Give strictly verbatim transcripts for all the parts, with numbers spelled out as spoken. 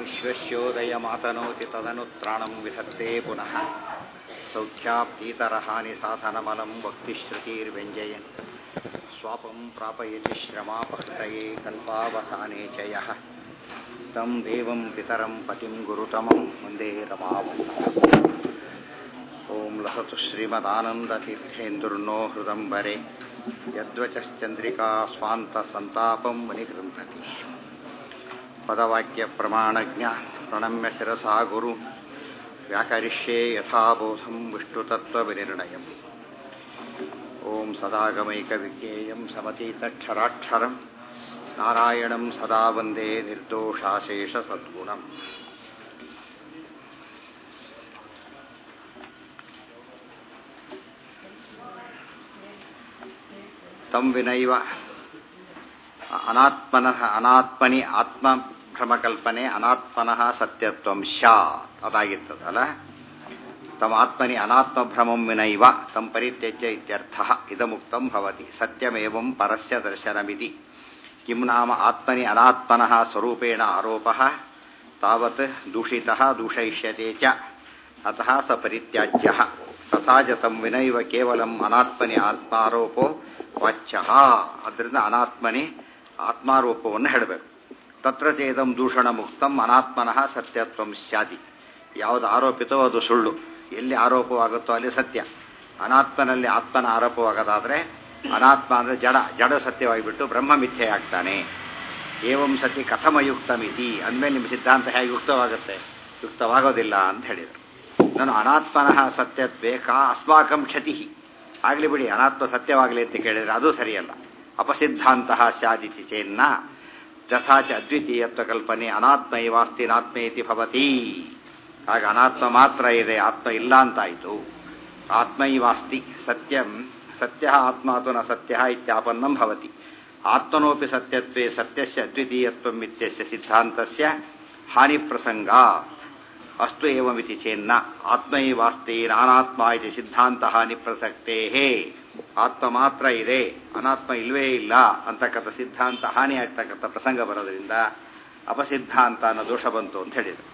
ವಿಶ್ವಸ್ಯೋದಯಮಾತನೋತಿ ತದನುತ್ರಾಣಂ ವಿಧತ್ತೆ ಪುನಃ ಸೌಖ್ಯಾಪ್ತೀತರಹಾನಿ ಸಾಧನಮಲಂ ಭಕ್ತಿಶ್ರುತಿರ್ವ್ಯಂಜಯನ್ ಸ್ವಾಪಂ ಪ್ರಾಪಯತಿ ಶ್ರಮಾಪಹೃತಯೇ ಕಲ್ಪಾವಸಾನೆ ಚ ಯಃ ತಂ ದೇವಂ ಪಿತರಂ ಪತಿಂ ಗುರುತಮಂ ವಂದೇ ರಮಾವಲ್ಲಭಂ. ಓಂ ಲಸತು ಶ್ರೀಮದಾನಂದತೀರ್ಥೇಂದುರ್ನೋ ಹೃದಂಬರೆ ಯದ್ವಚಶ್ಚಂದ್ರಿಕಾ ಸ್ವಾಂತ ಸಂತಾಪಂ ವನಿಗೃಂಥತಿ. ಪದವಾಕ್ಯ ಪ್ರಮಾಣಜ್ಞ ಪ್ರಣಮ್ಯ ಶಿರಸಾ ಗುರು ವ್ಯಾಕರಿಷ್ಯೇ ಯಥಾಬೋಧಂ ವಿಷ್ಣುತತ್ವವಿನಿರ್ಣಯಂ. ಓಂ ಸದಾಗಮೈಕವಿಜ್ಞೇಯಂ ಸಮತೀತಕ್ಷರಾಕ್ಷರಂ ನಾರಾಯಣಂ ಸದಾ ವಂದೇ ನಿರ್ದೋಷಾಶೇಷ ಸದ್ಗುಣಂ. ತಂ ವಿನೈವ ಅನಾತ್ಮನಃ ಅನಾತ್ಮನಿ ಆತ್ಮಭ್ರಮಕಲ್ಪನೆ ಅನಾತ್ಮನಃ ಸತ್ಯತ್ವಂ ಸ್ಯಾತ್ ಅದಾಗಿರ್ತದಲ್ಲ. ತಮ್ಮ ಆತ್ಮನಿ ಅನಾತ್ಮಭ್ರಮಂ ವಿನೈವ ತಂ ಪರಿತ್ಯಜ್ಯ ಇತ್ಯರ್ಥಃ ಇದಮುಕ್ತಂ ಭವತಿ. ಸತ್ಯಮೇವಂ ಪರಸ್ಯ ದರ್ಶನಮಿತಿ. ಕಿಂ ನಾಮ ಆತ್ಮನಿ ಅನಾತ್ಮನಃ ಸ್ವರೂಪೇಣ ಆರೋಪಃ ತಾವತ್ ದೂಷಿತಃ ದೂಷಯಿಷ್ಯತೆ ಚ ಅತಃ ಸ ಪರಿತ್ಯಾಜ್ಯಃ. ತಥಾ ಚ ತಂ ವಿನೈವ ಕೇವಲಂ ಅನಾತ್ಮನಿ ಆತ್ಮಾರೋಪೋ ವಾಚ್ಯಃ. ಅದರಿಂದ ಅನಾತ್ಮನಿ ಆತ್ಮಾರೋಪವನ್ನು ಹೇಳಬೇಕು. ತತ್ರ ಚೇದಂ ದೂಷಣ ಮುಕ್ತಂ ಅನಾತ್ಮನಃ ಸತ್ಯತ್ವಂ ಸ್ಯಾದಿ. ಯಾವುದು ಆರೋಪಿತೋ ಅದು ಸುಳ್ಳು, ಎಲ್ಲಿ ಆರೋಪವಾಗುತ್ತೋ ಅಲ್ಲಿ ಸತ್ಯ. ಅನಾತ್ಮನಲ್ಲಿ ಆತ್ಮನ ಆರೋಪವಾಗದಾದರೆ ಅನಾತ್ಮ ಅಂದರೆ ಜಡ ಜಡ ಸತ್ಯವಾಗಿಬಿಟ್ಟು ಬ್ರಹ್ಮ ಮಿಥ್ಯೆಯಾಗ್ತಾನೆ. ಏವಂ ಸತಿ ಕಥಮಯುಕ್ತಮಿತಿ ಅಂದಮೇಲೆ ನಿಮ್ಮ ಸಿದ್ಧಾಂತ ಹೇಗೆ ಯುಕ್ತವಾಗುತ್ತೆ? ಯುಕ್ತವಾಗೋದಿಲ್ಲ ಅಂತ ಹೇಳಿದರು. ನಾನು ಅನಾತ್ಮನಃ ಸತ್ಯತ್ವೇ ಕಾ ಅಸ್ಮಾಕಂ ಕ್ಷತಿ. ಆಗಲಿ ಬಿಡಿ, ಅನಾತ್ಮ ಸತ್ಯವಾಗಲಿ ಅಂತ ಕೇಳಿದರೆ ಅದು ಸರಿಯಲ್ಲ. ಅಪಸಿದ್ಧಾಂತಹ ಸ್ಯಾದಿತಿ ಚೇನ್ನ ತಥಾಚ ಅದ್ವಿತೀಯತ್ವ ಕಲ್ಪನೆ ಅನಾತ್ಮ ಇವಾಸ್ತಿ ನಾತ್ಮೇತಿ ಭವತಿ. ಆಗ ಅನಾತ್ಮ ಮಾತ್ರ ಇದೆ, ಆತ್ಮ ಇಲ್ಲ ಅಂತಾಯಿತು. ಆತ್ಮ ಇವಾಸ್ತಿ ಸತ್ಯಂ ಸತ್ಯ ಆತ್ಮಾತು ನ ಸತ್ಯ ಇತ್ಯಾಪನ್ನಂ ಭವತಿ. ಆತ್ಮನೋಪಿ ಸತ್ಯತ್ವೇ ಸತ್ಯಸ್ಯ ಅದ್ವಿತೀಯತ್ವಂ ಇತ್ಯಸ್ಯ ಸಿದ್ಧಾಂತಸ್ಯ ಹಾನಿ ಪ್ರಸಂಗಾತ್ ಅಸ್ತು ಏವಮಿತಿ ಚೇನ್ನ ಆತ್ಮೈವಾಸ್ತಿ ನಾನಾತ್ಮ ಇತಿ ಸಿದ್ಧಾಂತ ಹಾನಿ ಪ್ರಸಕ್ತೇ. ಆತ್ಮ ಮಾತ್ರ ಇದೆ, ಅನಾತ್ಮ ಇಲ್ವೇ ಇಲ್ಲ ಅಂತಕ್ಕಂಥ ಸಿದ್ಧಾಂತ ಹಾನಿ ಆಗ್ತಕ್ಕಂಥ ಪ್ರಸಂಗ ಬರೋದ್ರಿಂದ ಅಪಸಿದ್ಧಾಂತ ಅನ್ನೋ ದೋಷ ಬಂತು ಅಂತ ಹೇಳಿದರು.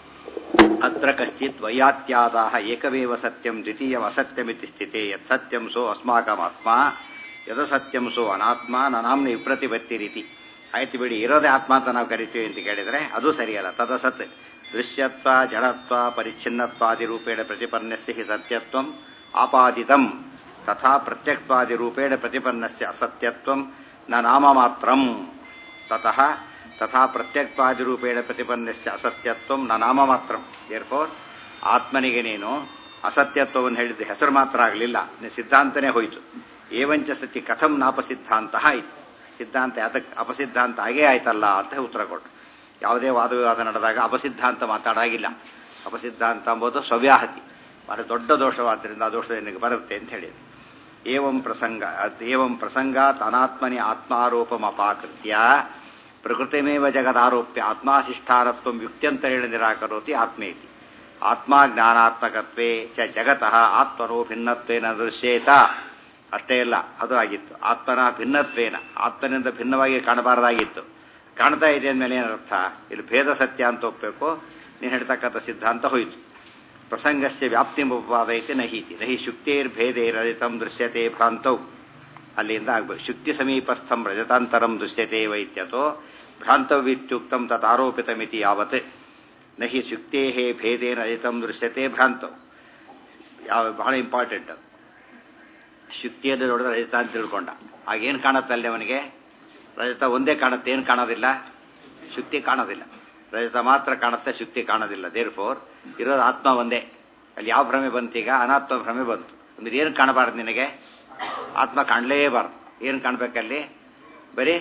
ಅತ್ರ ಕಶ್ಚಿತ್ ವೈಯಾತ್ಯಾದಾಹ ಏಕವೇವ ಸತ್ಯಂ ದ್ವಿತೀಯಂ ಅಸತ್ಯಮಿತಿ ಸ್ಥಿತೆ. ಯತ್ ಸತ್ಯಂ ಸೋ ಅಸ್ಮಾಕಮಾತ್ಮ ಯದಸತ್ಯಂ ಸೋ ಅನಾತ್ಮ ನನಾಮ್ನ ವಿಪ್ರತಿಪತ್ತಿ ರೀತಿ. ಆಯ್ತು ಬಿಡಿ, ಇರೋದೇ ಆತ್ಮ ಅಂತ ನಾವು ಕರಿತೀವಿ ಅಂತ ಕೇಳಿದರೆ ಅದು ಸರಿಯಲ್ಲ. ತದಸತ್ ದೃಶ್ಯತ್ವ ಜಡತ್ವ ಪರಿಚ್ಛಿನ್ನತ್ವಾದಿ ರೂಪೇಣ ಪ್ರತಿಪನ್ನಸ್ಯ ಹಿ ಸತ್ಯತ್ವಂ ಆಪಾದಿತಂ ತಥಾ ಪ್ರತ್ಯಕ್ತ್ವಾದಿ ರೂಪೇಣ ಪ್ರತಿಪನ್ನಸ್ಯ ಅಸತ್ಯತ್ವಂ ನ ನಾಮ ಮಾತ್ರಂ. ತತಃ ತಥಾ ಪ್ರತ್ಯಕ್ತ್ವಾದಿ ರೂಪೇಣ ಪ್ರತಿಪನ್ನಸ್ಯ ಅಸತ್ಯತ್ವಂ ನ ನಾಮ ಮಾತ್ರಂ. ದೇರ್ಫೋರ್ ಆತ್ಮನಿಗೆ ನೀನು ಅಸತ್ಯತ್ವವನ್ನು ಹೇಳಿದ್ದು ಹೆಸರು ಮಾತ್ರ ಆಗಲಿಲ್ಲ, ಸಿದ್ಧಾಂತನೇ ಹೋಯಿತು. ಏವಂಚ ಸತಿ ಕಥಂ ನಾಪಸಿದ್ಧಾಂತ ಆಯಿತು. ಸಿದ್ಧಾಂತ ಯಾತಕ್ಕೆ ಅಪಸಿದ್ಧಾಂತ ಆಗೇ ಆಯ್ತಲ್ಲ ಅಂತ ಉತ್ತರ ಕೊಟ್ಟು. ಯಾವುದೇ ವಾದವಿವಾದ ನಡೆದಾಗ ಅಪಸಿದ್ಧಾಂತ ಮಾತಾಡಾಗಿಲ್ಲ. ಅಪಸಿದ್ಧಾಂತ ಎಂಬುದು ಸ್ವವ್ಯಾಹತಿ, ಬಹಳ ದೊಡ್ಡ ದೋಷವಾದ್ದರಿಂದ ಆ ದೋಷ ನಿನಗೆ ಬರುತ್ತೆ ಅಂತ ಹೇಳಿದೆ. ಏವಂ ಪ್ರಸಂಗ ಏವಂ ಪ್ರಸಂಗಾತ್ ಅನಾತ್ಮನಿ ಆತ್ಮಾರೋಪಮಪಾಕೃತ್ಯ ಪ್ರಕೃತಿಮೇವ ಜಗದಾರೋಪ್ಯ ಆತ್ಮಾಧಿಷ್ಠಾನತ್ವಂ ಯುಕ್ತ್ಯಂತರೇಣ ನಿರಾಕರೋತಿ ಆತ್ಮೇತಿ. ಆತ್ಮ ಜ್ಞಾನಾತ್ಮಕತ್ವೇ ಚ ಜಗತಃ ಆತ್ಮನೋ ಭಿನ್ನತ್ವೇನ ದೃಶ್ಯೇತ. ಅಷ್ಟೇ ಇಲ್ಲ, ಅದು ಆಗಿತ್ತು. ಆತ್ಮನ ಭಿನ್ನತ್ವೇನ, ಆತ್ಮನಿಂದ ಭಿನ್ನವಾಗಿ ಕಾಣಬಾರದಾಗಿತ್ತು. ಕಾಣ್ತಾ ಇದೆ ಅಂದಮೇಲೆ ಏನರ್ಥ? ಇಲ್ಲಿ ಭೇದ ಸತ್ಯ ಅಂತ ಒಪ್ಪಬೇಕು. ನೀನು ಹೇಳ್ತಕ್ಕಂಥ ಸಿದ್ಧಾಂತ ಹೋಯಿತು. ಪ್ರಸಂಗಸ್ಯ ವ್ಯಾಪ್ತಿ ಉಪಾದೈತಿ ನಹೀತಿ ನಹಿ ಶುಕ್ತೇರ್ಭೇದೇ ರಜತಂ ದೃಶ್ಯತೆ ಭ್ರಾಂತೌ. ಅಲ್ಲಿಂದ ಆಗ್ಬೇಕು. ಶುಕ್ತಿ ಸಮೀಪಸ್ಥಂ ರಜತಾಂತರಂ ದೃಶ್ಯತೆ ವೈತ್ಯತೋ ಭ್ರಾಂತವ್ಯುಕ್ತಂ ತದಾರೋಪಿತಮಿತಿ ಯಾವತ್ ನಹಿ ಶುಕ್ತೇ ಭೇದೇನ ರಜತಂ ದೃಶ್ಯತೆ ಭ್ರಾಂತೌ. ಯಾವ ಬಹಳ ಇಂಪಾರ್ಟೆಂಟ್. ಶುಕ್ತಿಯನ್ನು ನೋಡಿದ್ರೆ ರಜತ ಅಂತ ತಿಳ್ಕೊಂಡ. ಆಗೇನು ಕಾಣುತ್ತೆ ಅಲ್ಲಿ ಅವನಿಗೆ? ರಜತ ಒಂದೇ ಕಾಣುತ್ತೆ, ಏನು ಕಾಣೋದಿಲ್ಲ? ಶುಕ್ತಿ ಕಾಣೋದಿಲ್ಲ. ರಜತ ಮಾತ್ರ ಕಾಣುತ್ತೆ, ಶುಕ್ತಿ ಕಾಣೋದಿಲ್ಲ. ದೇರ್ ಫೋರ್ ಇರೋದು ಆತ್ಮ ಒಂದೇ. ಅಲ್ಲಿ ಯಾವ ಭ್ರಮೆ ಬಂತೀಗ? ಅನಾತ್ಮ ಭ್ರಮೆ ಬಂತು. ಅಂದ್ರೆ ಏನು ಕಾಣಬಾರ್ದು ನಿನಗೆ? ಆತ್ಮ ಕಾಣಲೇಬಾರ್ದು. ಏನು ಕಾಣಬೇಕಲ್ಲಿ? ಬರೀ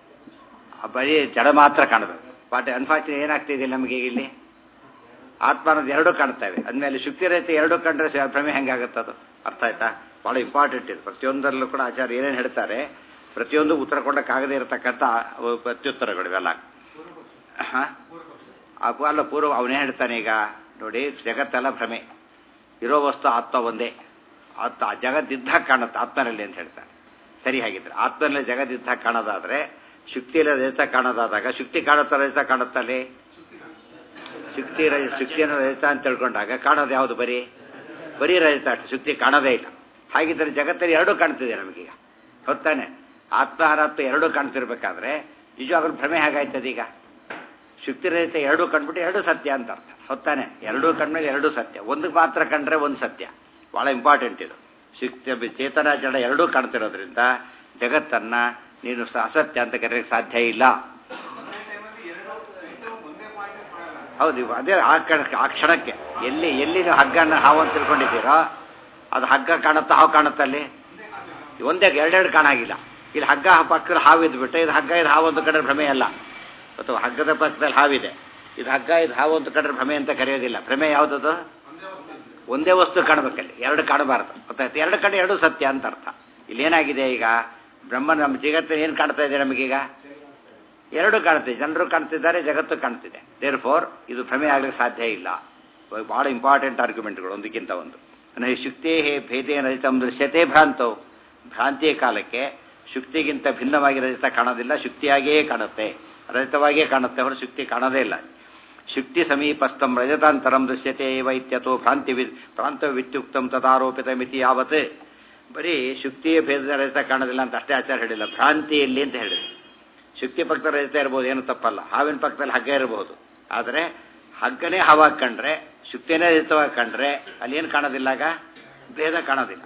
ಬರೀ ಜಡ ಮಾತ್ರ ಕಾಣಬೇಕು. ಬಟ್ ಅನ್ಫಾರ್ಚುನೇಟ್ ಏನಾಗ್ತಿದೆ ನಮಗೆ ಇಲ್ಲಿ? ಆತ್ಮ ಅನ್ನೋದು ಎರಡೂ ಕಾಣ್ತೇವೆ ಅಂದಮೇಲೆ ಶುಕ್ತಿ ರಹಿತ ಎರಡೂ ಕಂಡ್ರೆ ಭ್ರಮೆ ಹೆಂಗಾಗುತ್ತದು? ಅರ್ಥ ಆಯ್ತಾ? ಭಾಳ ಇಂಪಾರ್ಟೆಂಟ್ ಇದು. ಪ್ರತಿಯೊಂದರಲ್ಲೂ ಕೂಡ ಆಚಾರ್ಯ ಏನೇನು ಹೇಳ್ತಾರೆ ಪ್ರತಿಯೊಂದು ಉತ್ತರ ಕೊಡೋಕ್ಕಾಗದೇ ಇರತಕ್ಕಂಥ ಪ್ರತ್ಯುತ್ತರಗಳು ಇವೆಲ್ಲ. ಹಾಂ ಅಲ್ಲ, ಪೂರ್ವ ಅವನೇ ಹೇಳ್ತಾನೆ. ಈಗ ನೋಡಿ, ಜಗತ್ತೆಲ್ಲ ಭ್ರಮೆ, ಇರೋ ವಸ್ತು ಆತ್ಮ ಒಂದೇ. ಆತ್ಮ ಜಗತ್ತಿದ್ದಾಗ ಕಾಣುತ್ತೆ ಆತ್ಮನಲ್ಲಿ ಅಂತ ಹೇಳ್ತಾರೆ. ಸರಿ, ಹಾಗಿದ್ರೆ ಆತ್ಮನಲ್ಲಿ ಜಗತ್ತಿದ್ದಾಗ ಕಾಣೋದಾದರೆ ಶುಕ್ತಿಯಲ್ಲಿ ರಜತ ಕಾಣೋದಾದಾಗ ಶುಕ್ತಿ ಕಾಣುತ್ತಾ ರಜತ ಕಾಣುತ್ತಲ್ಲಿ ಶುಕ್ತಿ ರಜ ಶುಕ್ತಿಯನ್ನು ರಜತ ಅಂತ ತಿಳ್ಕೊಂಡಾಗ ಕಾಣೋದು ಯಾವುದು ಬರೀ ಬರೀ ರಜತ ಅಷ್ಟು, ಶುಕ್ತಿ ಕಾಣೋದೇ ಇಲ್ಲ. ಹಾಗಿದ್ದರೆ ಜಗತ್ತಲ್ಲಿ ಎರಡೂ ಕಾಣ್ತಿದೆ ನಮಗೀಗ, ಹೊತ್ತಾನೆ ಆತ್ಮ ಅನಾತ್ಮ ಎರಡೂ ಕಾಣ್ತಿರ್ಬೇಕಾದ್ರೆ ನಿಜವಾಗ್ಲೂ ಭ್ರಮೆ ಹೇಗಾಯ್ತದ? ಈಗ ಶುಕ್ತಿ ರಹಿತ ಎರಡೂ ಕಂಡ್ಬಿಟ್ಟು ಎರಡು ಸತ್ಯ ಅಂತ ಅರ್ಥ, ಹೊತ್ತಾನೆ ಎರಡೂ ಕಂಡ್ಮೇಲೆ ಎರಡೂ ಸತ್ಯ. ಒಂದು ಮಾತ್ರ ಕಂಡ್ರೆ ಒಂದು ಸತ್ಯ, ಬಹಳ ಇಂಪಾರ್ಟೆಂಟ್ ಇದು. ಶುಕ್ತಿ ಚೇತನ ಜಡ ಎರಡೂ ಕಾಣ್ತಿರೋದ್ರಿಂದ ಜಗತ್ತನ್ನ ನೀನು ಅಸತ್ಯ ಅಂತ ಕರೆಯಕ್ಕೆ ಸಾಧ್ಯ ಇಲ್ಲ. ಹೌದು, ಅದೇ ಆ ಕಣ ಆ ಕ್ಷಣಕ್ಕೆ ಎಲ್ಲಿ ಎಲ್ಲಿ ನೀವು ಹಗ್ಗನ ಹಾವು ಅಂತ ತಿಳ್ಕೊಂಡಿದ್ದೀರೋ ಅದು ಹಗ್ಗ ಕಾಣುತ್ತಾ ಹಾವು ಕಾಣುತ್ತಲ್ಲಿ ಒಂದೇ ಎರಡೆರಡು ಕಾಣಾಗಿಲ್ಲ. ಇಲ್ಲಿ ಹಗ್ಗ ಪಕ್ಕದಲ್ಲಿ ಹಾವು ಇದ್ಬಿಟ್ಟು ಇದು ಹಗ್ಗ ಇದು ಹಾವು ಅಂತ ಕಡೆ ಭ್ರಮೆ ಅಲ್ಲ. ಅಥವಾ ಹಗ್ಗದ ಪಕ್ಕದಲ್ಲಿ ಹಾವಿದೆ, ಇದು ಹಗ್ಗ ಇದು ಹಾವು ಅಂತ ಕಡೆ ಭ್ರಮೆ ಅಂತ ಕರೆಯೋದಿಲ್ಲ. ಭ್ರಮೆ ಯಾವುದದು? ಒಂದೇ ವಸ್ತು ಕಾಣಬೇಕಲ್ಲಿ, ಎರಡು ಕಾಣಬಾರ್ದು. ಗೊತ್ತಾಯ್ತು? ಎರಡು ಕಡೆ ಎರಡು ಸತ್ಯ ಅಂತ ಅರ್ಥ. ಇಲ್ಲೇನಾಗಿದೆ ಈಗ? ಬ್ರಹ್ಮ ನಮ್ಮ ಜಗತ್ತು ಏನು ಕಾಣ್ತಾ ಇದೆ ನಮಗೀಗ? ಎರಡು ಕಾಣ್ತಿದೆ, ಜನರು ಕಾಣ್ತಿದ್ದಾರೆ, ಜಗತ್ತು ಕಾಣ್ತಿದೆ. ದೇರ್ ಫೋರ್ ಇದು ಭ್ರಮೆ ಆಗಲಿಕ್ಕೆ ಸಾಧ್ಯ ಇಲ್ಲ. ಬಹಳ ಇಂಪಾರ್ಟೆಂಟ್ ಆರ್ಗ್ಯುಮೆಂಟ್ಗಳು ಒಂದಕ್ಕಿಂತ ಒಂದು. ಶುಕ್ತೇ ಭೇದೇನ ರಜತಂ ದೃಶ್ಯತೆ ಭ್ರಾಂತವು. ಭ್ರಾಂತಿಯ ಕಾಲಕ್ಕೆ ಶುಕ್ತಿಗಿಂತ ಭಿನ್ನವಾಗಿ ರಜತ ಕಾಣೋದಿಲ್ಲ, ಶುಕ್ತಿಯಾಗಿಯೇ ಕಾಣುತ್ತೆ, ರಜತವಾಗಿಯೇ ಕಾಣುತ್ತೆ, ಹೊರ ಶುಕ್ತಿ ಕಾಣೋದೇ ಇಲ್ಲ. ಶುಕ್ತಿ ಸಮೀಪಸ್ಥಂ ರಜತಾಂತರಂ ದೃಶ್ಯತೆ ಏವ ಇತ್ಯತೋ ಭ್ರಾಂತಿ ಭ್ರಾಂತವಿತ್ಯುಕ್ತಂ ತದಾರೋಪಿತ ಮಿತಿ ಯಾವತ್. ಬರೀ ಶುಕ್ತಿಯ ಭೇದದ ರಜತ ಕಾಣೋದಿಲ್ಲ ಅಂತ ಅಷ್ಟೇ ಆಚಾರ ಹೇಳಿಲ್ಲ, ಭ್ರಾಂತಿಯಲ್ಲಿ ಅಂತ ಹೇಳಿದ್ರು. ಶುಕ್ತಿ ಪಕ್ಕದಲ್ಲಿ ರಜತ ಇರ್ಬೋದು, ಏನು ತಪ್ಪಲ್ಲ. ಹಾವಿನ ಪಕ್ಕದಲ್ಲಿ ಹಗ್ಗ ಇರಬಹುದು, ಆದರೆ ಹಗ್ಗನೇ ಹಾವಾಗಿ ಕಂಡ್ರೆ ಶುಕ್ತಿಯೇ ರಜತವಾಗಿ ಕಂಡ್ರೆ ಅಲ್ಲಿ ಏನು ಕಾಣೋದಿಲ್ಲಾಗ? ಭೇದ ಕಾಣೋದಿಲ್ಲ.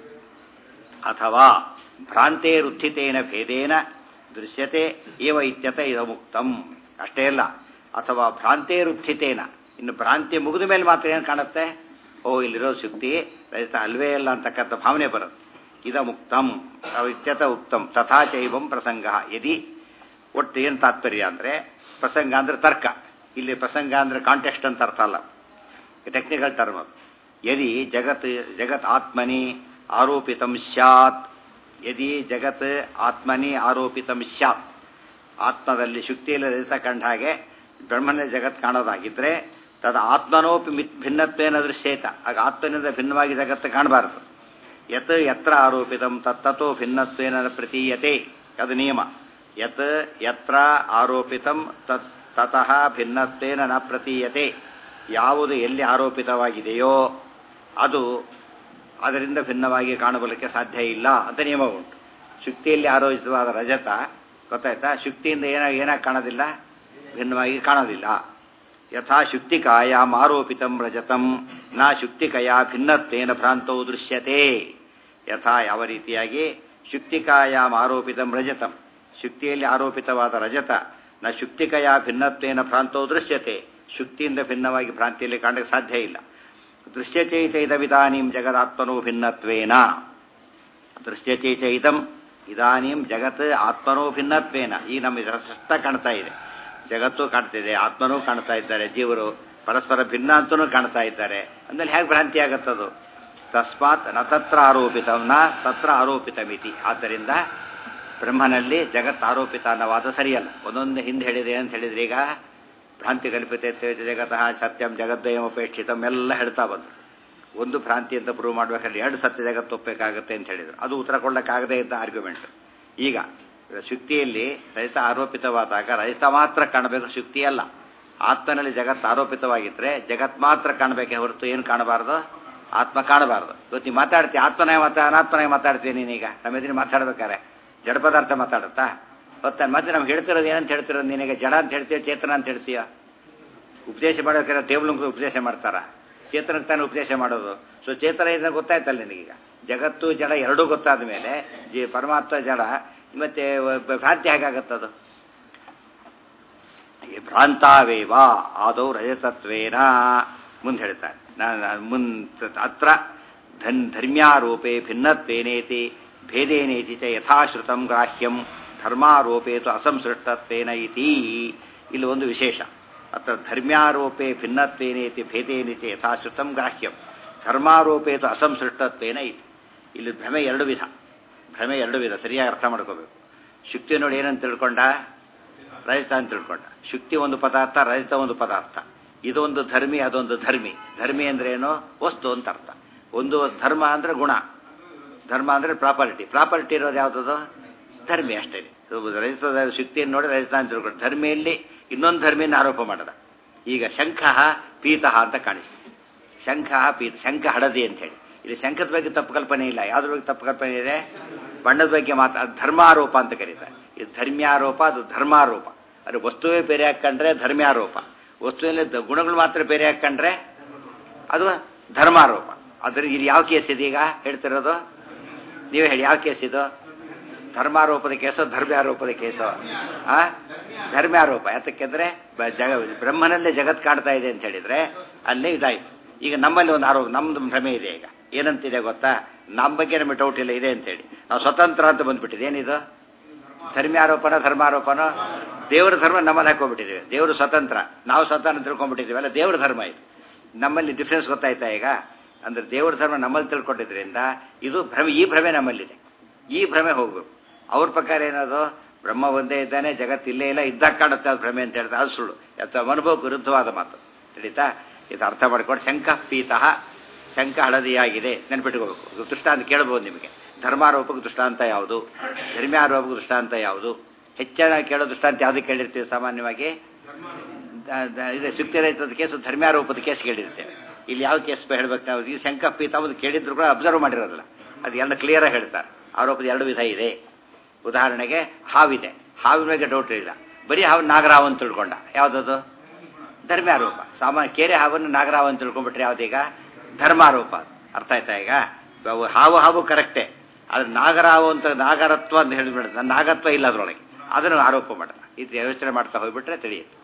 ಅಥವಾ ಭ್ರಾಂತೇರುತ್ಥಿತೇನ ಭೇದೇನ ದೃಶ್ಯತೆ ಏವ ಇತ್ಯತ ಇದಮುಕ್ತಂ. ಅಷ್ಟೇ ಅಲ್ಲ, ಅಥವಾ ಭ್ರಾಂತೇರುತ್ಥಿತೇನ, ಇನ್ನು ಭ್ರಾಂತಿ ಮುಗಿದ ಮೇಲೆ ಮಾತ್ರ ಏನು ಕಾಣುತ್ತೆ? ಓ ಇಲ್ಲಿರೋ ಶುಕ್ತಿ ರಜತ ಅಲ್ವೇ ಅಲ್ಲ ಅಂತಕ್ಕಂಥ ಭಾವನೆ ಬರುತ್ತೆ. ಇದಮುಕ್ತಂ ಇತ್ಯತ ಉಕ್ತಂ ತಥಾ ಚೈವಂ ಪ್ರಸಂಗ. ಯದಿ ಒಟ್ಟು ಏನು ತಾತ್ಪರ್ಯ ಅಂದರೆ, ಪ್ರಸಂಗ ಅಂದರೆ ತರ್ಕ. ಇಲ್ಲಿ ಪ್ರಸಂಗ ಅಂದರೆ ಕಾಂಟೆಕ್ಸ್ಟ್ ಅಂತ ಅರ್ಥ ಅಲ್ಲ, ಟೆಕ್ನಿಕಲ್ ಟರ್ಮ್. ಯದಿ ಜಗತ್ ಜಗತ್ ಆತ್ಮನಿ ಆರೋಪಿತಂ ಸ್ಯಾತ್. ಯದಿ ಜಗತ್ ಆತ್ಮನಿ ಆರೋಪಿತಂ ಸ್ಯಾತ್, ಆತ್ಮದಲ್ಲಿ ಶುಕ್ತಿಯಲ್ಲಿ ರಜತ ಕಂಡ ಹಾಗೆ ಬ್ರಹ್ಮನ ಜಗತ್ ಕಾಣೋದಾಗಿದ್ರೆ ತದ ಆತ್ಮನೋಪಿ ಮಿತ್ ಭಿನ್ನತ್ವೇನ ದೃಶ್ಯೇತ. ಆಗ ಆತ್ಮನಿಂದ ಭಿನ್ನವಾಗಿ ಜಗತ್ತು ಕಾಣಬಾರದು. ಯತ್ ಯತ್ರ ಆರೋಪಿತಂ ತತ್ತೋ ಭಿನ್ನತ್ವೇನ ಪ್ರತೀಯತೆ. ಅದು ನಿಯಮ. ಯತ್ ಯತ್ರ ಆರೋಪಿತಂ ತತ್ ತತಃ ಭಿನ್ನತ್ವೇನ ನ ಪ್ರತೀಯತೆ. ಯಾವುದು ಎಲ್ಲಿ ಆರೋಪಿತವಾಗಿದೆಯೋ ಅದು ಅದರಿಂದ ಭಿನ್ನವಾಗಿ ಕಾಣಬಲಿಕ್ಕೆ ಸಾಧ್ಯ ಇಲ್ಲ ಅಂತ ನಿಯಮ ಉಂಟು. ಶುಕ್ತಿಯಲ್ಲಿ ಆರೋಪಿತವಾದ ರಜತ ಗೊತ್ತಾಯ್ತಾ, ಶುಕ್ತಿಯಿಂದ ಏನ ಏನಾಗಿ ಕಾಣೋದಿಲ್ಲ? ಭಿನ್ನವಾಗಿ ಕಾಣೋದಿಲ್ಲ. ಯಥಾ ಶುಕ್ತಿಕಾಯಾಂ ಆರೋಪಿತಂ ರಜತಂ ನ ಶುಕ್ತಿಕಯಾ ಭಿನ್ನತ್ವೇನ ಭ್ರಾಂತೌ ದೃಶ್ಯತೆ. ಯಥಾ ಯಾವ ರೀತಿಯಾಗಿ ಶುಕ್ತಿಕಾಯಾಂ ಆರೋಪಿತಂ ರಜತಂ, ಶುಕ್ತಿಯಲ್ಲಿ ಆರೋಪಿತವಾದ ರಜತ ನ ಶುಕ್ತಿಕಯಾ ಭಿನ್ನತ್ವೇನ ಭ್ರಾಂತೌ ದೃಶ್ಯತೆ, ಶುಕ್ತಿಯಿಂದ ಭಿನ್ನವಾಗಿ ಭ್ರಾಂತಿಯಲ್ಲಿ ಕಾಣಕ್ಕೆ ಸಾಧ್ಯ ಇಲ್ಲ. ದೃಶ್ಯಚೈತ ಇದವಿದಾನೀಂ ಜಗದಾತ್ಮನೋ ಭಿನ್ನತ್ವೇನ. ದೃಶ್ಯಚೈತ ಇದಂ ಇದಾನೀಂ ಜಗತ್ ಆತ್ಮನೋ ಭಿನ್ನತ್ವೇನ. ಈ ನಮಗೆ ಸ್ಪಷ್ಟ ಕಾಣ್ತಾ ಇದೆ, ಜಗತ್ತು ಕಾಣ್ತಿದೆ, ಆತ್ಮನೂ ಕಾಣ್ತಾ ಇದ್ದಾರೆ, ಜೀವರು ಪರಸ್ಪರ ಭಿನ್ನ ಅಂತನೂ ಕಾಣ್ತಾ ಇದ್ದಾರೆ. ಅಂದಲ್ಲಿ ಹೇಗೆ ಭ್ರಾಂತಿ ಆಗತ್ತದು? ತಸ್ಮಾತ್ ನ ತತ್ರ ಆರೋಪಿತಂ ನ ತತ್ರ ಆರೋಪಿತಮಿತಿ. ಆದ್ದರಿಂದ ಬ್ರಹ್ಮನಲ್ಲಿ ಜಗತ್ ಆರೋಪಿತ ಅನ್ನವಾದ ಸರಿಯಲ್ಲ. ಒಂದೊಂದು ಹಿಂದೆ ಹೇಳಿದೆ ಅಂತ ಹೇಳಿದ್ರೆ, ಈಗ ಭ್ರಾಂತಿ ಕಲ್ಪಿತ ಜಗತಃ ಸತ್ಯಂ ಜಗದ್ವಯಮಪೇಕ್ಷಿತಂ ಎಲ್ಲ ಹೇಳ್ತಾ ಬಂದರು. ಒಂದು ಭ್ರಾಂತಿ ಅಂತ ಪ್ರೂವ್ ಮಾಡ್ಬೇಕಾದ್ರೆ ಎರಡು ಸತ್ಯ ಜಗತ್ತು ಒಪ್ಪಬೇಕಾಗತ್ತೆ ಅಂತ ಹೇಳಿದರು. ಅದು ಉತ್ತರ ಕೊಡಲಿಕ್ಕಾಗದೇ ಇದ್ದ ಆರ್ಗ್ಯುಮೆಂಟ್. ಈಗ ಶುಕ್ತಿಯಲ್ಲಿ ರಜತ ಆರೋಪಿತವಾದಾಗ ರಜತ ಮಾತ್ರ ಕಾಣಬೇಕು, ಶುಕ್ತಿ ಅಲ್ಲ. ಆತ್ಮನಲ್ಲಿ ಜಗತ್ತು ಆರೋಪಿತವಾಗಿದ್ದರೆ ಜಗತ್ ಮಾತ್ರ ಕಾಣಬೇಕೆ ಹೊರತು ಏನು ಕಾಣಬಾರ್ದು? ಆತ್ಮ ಕಾಣಬಾರ್ದು. ಇವತ್ತು ನೀವು ಮಾತಾಡ್ತೀವಿ, ಆತ್ಮನೇ ಮಾತಾ ಅನಾತ್ಮನೇ ಮಾತಾಡ್ತೀವಿ. ನೀನೀಗ ನಮ್ಮ ಎದುರು ಮಾತಾಡ್ಬೇಕಾರೆ ಜಡ ಪದಾರ್ಥ ಮಾತಾಡುತ್ತಾ ಗೊತ್ತಾನೆ. ಮತ್ತೆ ನಮ್ಗೆ ಹೇಳ್ತಿರೋದು ಏನಂತ ಹೇಳ್ತಿರೋದು? ನಿನಗೆ ಜಡ ಅಂತ ಹೇಳ್ತೀಯ, ಚೇತನ ಅಂತ ಹೇಳ್ತೀಯ. ಉಪದೇಶ ಮಾಡೋಕೆ ಟೇಬಲ್ ಉಪದೇಶ ಮಾಡ್ತಾರ, ಚೇತನಕ್ಕೆ ತಾನೇ ಉಪದೇಶ ಮಾಡೋದು. ಸೊ ಚೇತನ ಇದನ್ನ ಗೊತ್ತಾಯ್ತಲ್ಲ ನಿನಗೀಗ. ಜಗತ್ತು ಜಡ ಎರಡೂ ಗೊತ್ತಾದ ಮೇಲೆ ಜೀ ಪರಮಾತ್ಮ ಜಡ, ಮತ್ತೆ ಭ್ರಾಂತಿ ಹೇಗಾಗತ್ತದು? ಭ್ರಾಂತಾವೇವ ಆದೌ ರಜತತ್ವೇನ ಮುಂದೆ ಹೇಳ್ತಾರೆ. ಮುನ್ ಅತ್ರ ಧನ್ ಧರ್ಮ್ಯಾರೋಪೇ ಭಿನ್ನತ್ವೇನೇತಿ ಭೇದೇನೇತಿ ಚ ಯಥಾಶ್ರುತಂ ಗ್ರಾಹ್ಯಂ ಧರ್ಮಾರೋಪೇತು ಅಸಂಸೃಷ್ಟತ್ವೇನ ಇತಿ. ಇಲ್ಲಿ ಒಂದು ವಿಶೇಷ. ಅತ್ರ ಧರ್ಮ್ಯಾರೋಪೇ ಭಿನ್ನತ್ವೇನೇತಿ ಭೇದೇನೇತಿ ಯಥಾಶ್ರುತಂ ಗ್ರಾಹ್ಯಂ ಧರ್ಮಾರೋಪೇತು ಅಸಂಸೃಷ್ಟತ್ವೇನ ಇತಿ. ಇಲ್ಲಿ ಭ್ರಮೆ ಎರಡು ವಿಧ. ಭ್ರಮೆ ಎರಡು ವಿಧ, ಸರಿಯಾಗಿ ಅರ್ಥ ಮಾಡ್ಕೋಬೇಕು. ಶುಕ್ತಿ ನೋಡಿ ಏನಂತ ತಿಳ್ಕೊಂಡ? ರಜತ ಅಂತ ತಿಳ್ಕೊಂಡ. ಶುಕ್ತಿ ಒಂದು ಪದಾರ್ಥ, ರಜತ ಒಂದು ಪದಾರ್ಥ. ಇದೊಂದು ಧರ್ಮಿ, ಅದೊಂದು ಧರ್ಮಿ. ಧರ್ಮಿ ಅಂದ್ರೆ ಏನು? ವಸ್ತು ಅಂತ ಅರ್ಥ. ಒಂದು ಧರ್ಮ ಅಂದ್ರೆ ಗುಣ, ಧರ್ಮ ಅಂದ್ರೆ ಪ್ರಾಪರ್ಟಿ. ಪ್ರಾಪರ್ಟಿ ಇರೋದು ಯಾವುದದು? ಧರ್ಮಿ ಅಷ್ಟೇ. ರಜತದ ಶುಕ್ತಿಯನ್ನು ನೋಡಿ ರಜತ ಅಂತ ತಿಳ್ಕೊಂಡು ಧರ್ಮಿಯಲ್ಲಿ ಇನ್ನೊಂದು ಧರ್ಮಿಯನ್ನು ಆರೋಪ ಮಾಡದ. ಈಗ ಶಂಖ ಪೀತ ಅಂತ ಕಾಣಿಸ್ತು. ಶಂಖ ಪೀತ, ಶಂಖ ಹಳದಿ ಅಂತ ಹೇಳಿ. ಇಲ್ಲಿ ಶಂಖದ ಬಗ್ಗೆ ತಪ್ಪು ಕಲ್ಪನೆ ಇಲ್ಲ. ಯಾವ್ದ್ರ ಬಗ್ಗೆ ತಪ್ಪು ಕಲ್ಪನೆ ಇದೆ? ಬಣ್ಣದ ಬಗ್ಗೆ ಮಾತ್ರ. ಅದು ಧರ್ಮಾರೋಪ ಅಂತ ಕರೀತಾರೆ. ಇದು ಧರ್ಮ್ಯಾರೋಪ, ಅದು ಧರ್ಮಾರೋಪ. ಅದು ವಸ್ತುವೇ ಬೇರೆ ಹಾಕೊಂಡ್ರೆ ಧರ್ಮ್ಯಾರೋಪ, ವಸ್ತುವಿನ ಗುಣಗಳು ಮಾತ್ರ ಬೇರೆ ಹಾಕೊಂಡ್ರೆ ಅದು ಧರ್ಮಾರೋಪ. ಅದ್ರ ಇಲ್ಲಿ ಯಾವ ಕೇಸ್ ಇದೆ ಈಗ ಹೇಳ್ತಿರೋದು? ನೀವೇ ಹೇಳಿ, ಯಾವ ಕೇಸ್ ಇದು? ಧರ್ಮಾರೋಪದ ಕೇಸೋ ಧರ್ಮ್ಯಾರೋಪದ ಕೇಸೋ? ಆ ಧರ್ಮ್ಯಾರೋಪ. ಯಾತಕ್ಕೆಂದ್ರೆ ಜಗ ಬ್ರಹ್ಮನಲ್ಲೇ ಜಗತ್ ಕಾಣ್ತಾ ಇದೆ ಅಂತ ಹೇಳಿದ್ರೆ ಅಲ್ಲೇ ಇದಾಯ್ತು. ಈಗ ನಮ್ಮಲ್ಲಿ ಒಂದು ಆರೋಪ, ನಮ್ದು ಭ್ರಮೆ ಇದೆ. ಈಗ ಏನಂತಿದೆ ಗೊತ್ತಾ? ನಮ್ಮ ಬಗ್ಗೆ ನಮಗೆ ಡೌಟ್ ಇಲ್ಲ ಇದೆ ಅಂತೇಳಿ ನಾವು ಸ್ವತಂತ್ರ ಅಂತ ಬಂದ್ಬಿಟ್ಟಿದೆ. ಏನಿದು? ಧರ್ಮ್ಯಾರೋಪನ ಧರ್ಮಾರೋಪನೋ? ದೇವರ ಧರ್ಮ ನಮ್ಮಲ್ಲಿ ಹಾಕೊಂಡ್ಬಿಟ್ಟಿದ್ದೀವಿ. ದೇವರು ಸ್ವತಂತ್ರ, ನಾವು ಸ್ವತಂತ್ರ ತಿಳ್ಕೊಂಡ್ಬಿಟ್ಟಿದ್ದೀವಿ. ಅಲ್ಲ, ದೇವರ ಧರ್ಮ ಇದು. ನಮ್ಮಲ್ಲಿ ಡಿಫ್ರೆನ್ಸ್ ಗೊತ್ತಾಯ್ತಾ ಈಗ? ಅಂದ್ರೆ ದೇವರ ಧರ್ಮ ನಮ್ಮಲ್ಲಿ ತಿಳ್ಕೊಂಡಿದ್ರಿಂದ ಇದು ಭ್ರಮೆ. ಈ ಭ್ರಮೆ ನಮ್ಮಲ್ಲಿದೆ. ಈ ಭ್ರಮೆ ಹೋಗ್ಬೇಕು. ಅವ್ರ ಪ್ರಕಾರ ಏನದು? ಬ್ರಹ್ಮ ಒಂದೇ ಇದ್ದಾನೆ, ಜಗತ್ತಿಲ್ಲೇ ಇಲ್ಲ, ಇದ್ದಾಗ ಕಾಣುತ್ತೆ ಅದು ಭ್ರಮೆ ಅಂತ ಹೇಳ್ತಾರೆ. ಅದು ಸುಳ್ಳು. ಅಥವಾ ಅನುಭವಕ್ಕೆ ವಿರುದ್ಧವಾದ ಮಾತು. ತಿಳಿತಾ? ಇದು ಅರ್ಥ ಮಾಡ್ಕೊಂಡು ಶಂಖ ಪೀತಃ, ಶಂಖ ಹಳದಿಯಾಗಿದೆ ನೆನ್ಪಿಟ್ಕೋಬೇಕು. ದೃಷ್ಟಾಂತ ಕೇಳಬಹುದು ನಿಮಗೆ. ಧರ್ಮಾರೋಪಕ್ಕೆ ದೃಷ್ಟಾಂತ ಯಾವುದು? ಧರ್ಮ್ಯಾರೋಪಕ್ಕೆ ದೃಷ್ಟಾಂತ ಯಾವುದು? ಹೆಚ್ಚಾಗಿ ಕೇಳೋ ದೃಷ್ಟಾಂತ ಯಾವುದು ಕೇಳಿರ್ತೀವಿ ಸಾಮಾನ್ಯವಾಗಿ? ಇದು ಸುಕ್ತಿ ರಹಿತದ ಕೇಸು, ಧರ್ಮ್ಯಾರೋಪದ ಕೇಸ್ ಕೇಳಿರ್ತೇವೆ. ಇಲ್ಲಿ ಯಾವ ಕೇಸ್ ಹೇಳ್ಬೇಕು ನಾವು? ಈ ಶಂಖ ಪೀತ ಒಂದು ಕೇಳಿದ್ರು ಕೂಡ ಅಬ್ಸರ್ವ್ ಮಾಡಿರೋದಿಲ್ಲ. ಅದು ಎಲ್ಲ ಕ್ಲಿಯರಾಗಿ ಹೇಳ್ತಾರೆ. ಆರೋಪದ ಎರಡು ವಿಧ ಇದೆ. ಉದಾಹರಣೆಗೆ ಹಾವಿದೆ, ಹಾವಿನ ಬಗ್ಗೆ ಡೌಟ್ ಇಲ್ಲ. ಬರೀ ಹಾವು ನಾಗರಾವ್ ಅಂತ ತಿಳ್ಕೊಂಡ, ಯಾವುದದು? ಧರ್ಮ್ಯಾರೋಪ. ಸಾಮಾನ್ಯ ಕೇರೆ ಹಾವನ್ನು ನಾಗರಾವ್ ಅಂತ ತಿಳ್ಕೊಂಡ್ಬಿಟ್ರೆ ಯಾವುದೀಗ? ಧರ್ಮಾರೋಪ. ಅರ್ಥ ಆಯ್ತಾ? ಈಗ ಹಾವು ಹಾವು ಕರೆಕ್ಟೇ, ಆದ್ರೆ ನಾಗರಾವು ಅಂತ ನಾಗರತ್ವ ಅಂತ ಹೇಳಿಬಿಡುತ್ತೆ. ನನ್ನ ನಾಗತ್ವ ಇಲ್ಲ ಅದರೊಳಗೆ, ಅದನ್ನು ಆರೋಪ ಮಾಡೋಣ. ಇದು ಯೋಚನೆ ಮಾಡ್ತಾ ಹೋಗ್ಬಿಟ್ರೆ ತಿಳಿಯುತ್ತೆ.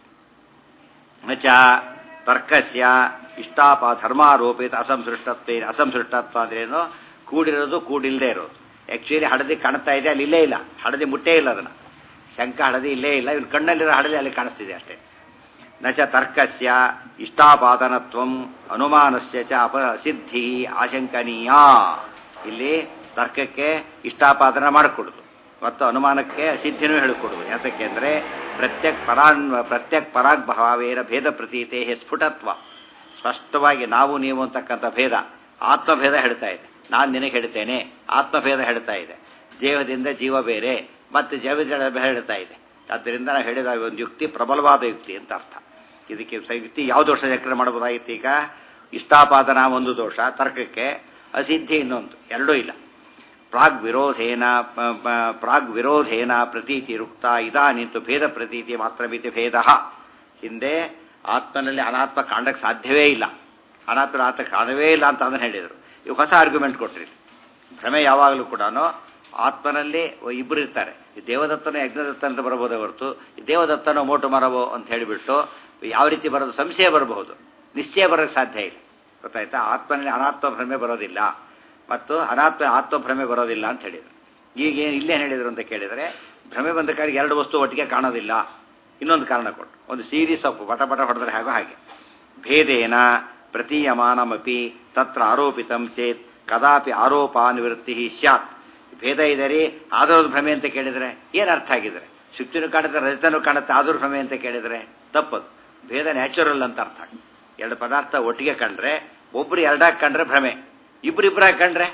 ನಚ ತರ್ಕಸ್ಯ ಇಷ್ಟಾಪ ಧರ್ಮಾರೋಪಿತ ಅಸಂಸೃಷ್ಟತ್ವ. ಅಸಂಸೃಷ್ಟತ್ವ ಅಂದ್ರೇನು? ಕೂಡಿರೋದು ಕೂಡಿಲ್ಲದೆ ಇರೋದು. ಆಕ್ಚುಲಿ ಹಳದಿ ಕಾಣ್ತಾ ಇದೆ, ಅಲ್ಲಿ ಇಲ್ಲೇ ಇಲ್ಲ. ಹಳದಿ ಮುಟ್ಟೇ ಇಲ್ಲ ಅದನ್ನ. ಶಂಖ ಹಳದಿ ಇಲ್ಲೇ ಇಲ್ಲ. ಇವನು ಕಣ್ಣಲ್ಲಿರೋ ಹಳದಿ ಅಲ್ಲಿ ಕಾಣಿಸ್ತಿದೆ ಅಷ್ಟೇ. ನಚ ತರ್ಕಸ್ಯ ಇಷ್ಟಾಪಾದನತ್ವಂ ಅನುಮಾನಸ್ಯ ಚ ಅಪಸಿದ್ಧಿ ಆಶಂಕನೀಯ. ಇಲ್ಲಿ ತರ್ಕಕ್ಕೆ ಇಷ್ಟಾಪಾದನ ಮಾಡಿಕೊಡುದು ಮತ್ತು ಅನುಮಾನಕ್ಕೆ ಅಸಿದ್ಧಿನೂ ಹೇಳಿಕೊಡುದು. ಯಾತಕ್ಕೆ ಅಂದರೆ ಪ್ರತ್ಯಕ್ ಪರಾನ್ ಪ್ರತ್ಯಕ್ ಪರಾಗ್ ಭಾವೇನ ಭೇದ ಪ್ರತೀತೆ ಸ್ಫುಟತ್ವ. ಸ್ಪಷ್ಟವಾಗಿ ನಾವು ನೀವು ಅಂತಕ್ಕಂಥ ಭೇದ, ಆತ್ಮಭೇದ ಹೇಳ್ತಾ ಇದೆ. ನಾನು ನಿನಗೆ ಹೇಳ್ತೇನೆ, ಆತ್ಮಭೇದ ಹೇಳ್ತಾ ಇದೆ. ದೇಹದಿಂದ ಜೀವ ಬೇರೆ ಮತ್ತು ಜೀವಜಡ ಹೇಳ್ತಾ ಇದೆ. ಆದ್ದರಿಂದ ನಾವು ಹೇಳಿದ ಒಂದು ಯುಕ್ತಿ ಪ್ರಬಲವಾದ ಯುಕ್ತಿ ಅಂತ ಅರ್ಥ. ಇದಕ್ಕೆ ಯುಕ್ತಿ ಯಾವ ದೋಷ ಚಕ್ರ ಮಾಡಬಹುದಾಗಿತ್ತು? ಈಗ ಇಷ್ಟಾಪಾದನ ಒಂದು ದೋಷ, ತರ್ಕಕ್ಕೆ ಅಸಿದ್ಧಿ ಇನ್ನೊಂದು, ಎರಡೂ ಇಲ್ಲ. ಪ್ರಾಗ್ ವಿರೋಧೇನ ಪ್ರಾಗ್ ವಿರೋಧೇನ ಪ್ರತೀತಿ ರುಕ್ತ ಇದಾನಿಂತು ಭೇದ ಪ್ರತೀತಿ ಮಾತ್ರ ಮಿತಿ ಭೇದ. ಹಿಂದೆ ಆತ್ಮನಲ್ಲಿ ಅನಾತ್ಮ ಕಾಣಕ್ಕೆ ಸಾಧ್ಯವೇ ಇಲ್ಲ, ಅನಾತ್ಮ ಆತ್ಮ ಕಾಣವೇ ಇಲ್ಲ ಅಂತ ಅದನ್ನು ಹೇಳಿದರು. ಇವು ಹೊಸ ಆರ್ಗ್ಯುಮೆಂಟ್ ಕೊಟ್ರಿ. ಭ್ರಮೆ ಯಾವಾಗಲೂ ಕೂಡ ಆತ್ಮನಲ್ಲಿ ಇಬ್ಬರು ಇರ್ತಾರೆ. ದೇವದತ್ತನೋ ಯಜ್ಞದತ್ತ ಅಂತ ಬರಬಹುದೇ ಹೊರತು ದೇವದತ್ತನೋ ಮೋಟು ಮರವೋ ಅಂತ ಹೇಳಿಬಿಟ್ಟು ಯಾವ ರೀತಿ ಬರೋದು? ಸಂಶಯ ಬರಬಹುದು, ನಿಶ್ಚಯ ಬರೋಕ್ಕೆ ಸಾಧ್ಯ ಇಲ್ಲ. ಗೊತ್ತಾಯ್ತಾ? ಆತ್ಮನಲ್ಲಿ ಅನಾತ್ಮ ಭ್ರಮೆ ಬರೋದಿಲ್ಲ ಮತ್ತು ಅನಾತ್ಮ ಆತ್ಮಭ್ರಮೆ ಬರೋದಿಲ್ಲ ಅಂತ ಹೇಳಿದರು. ಈಗ ಇಲ್ಲೇನು ಹೇಳಿದರು ಅಂತ ಕೇಳಿದರೆ, ಭ್ರಮೆ ಬಂದ ಕಾರಿಗೆ ಎರಡು ವಸ್ತು ಒಟ್ಟಿಗೆ ಕಾಣೋದಿಲ್ಲ. ಇನ್ನೊಂದು ಕಾರಣ ಕೊಟ್ಟು, ಒಂದು ಸೀರೀಸ್ ಆಫ್ ಪಟ ಪಟ ಹೊಡೆದ್ರೆ ಹಾಗೋ ಹಾಗೆ. ಭೇದೇನ ಪ್ರತೀಯಮಾನಮಪಿ ತತ್ರ ಆರೋಪಿತಂ ಚೇತ್ ಕದಾಪಿ ಆರೋಪಾನುವೃತ್ತಿ ಸ್ಯಾತ್. ಭೇದ ಇದೆ ರೀ, ಆದರೂ ಭ್ರಮೆ ಅಂತ ಕೇಳಿದರೆ ಏನು ಅರ್ಥ ಆಗಿದ್ರೆ? ಶುಕ್ತಿನೂ ಕಾಣುತ್ತೆ, ರಜತನೂ ಕಾಣುತ್ತೆ, ಆದರೂ ಭ್ರಮೆ ಅಂತ ಕೇಳಿದರೆ ತಪ್ಪದು. ಭೇದ ನ್ಯಾಚುರಲ್ ಅಂತ ಅರ್ಥ. ಎರಡು ಪದಾರ್ಥ ಒಟ್ಟಿಗೆ ಕಂಡ್ರೆ, ಒಬ್ರು ಎರಡಾಗಿ ಕಂಡ್ರೆ ಭ್ರಮೆ, ಇಬ್ರು ಇಬ್ಬರಾಗಿ ಕಂಡ್ರೆ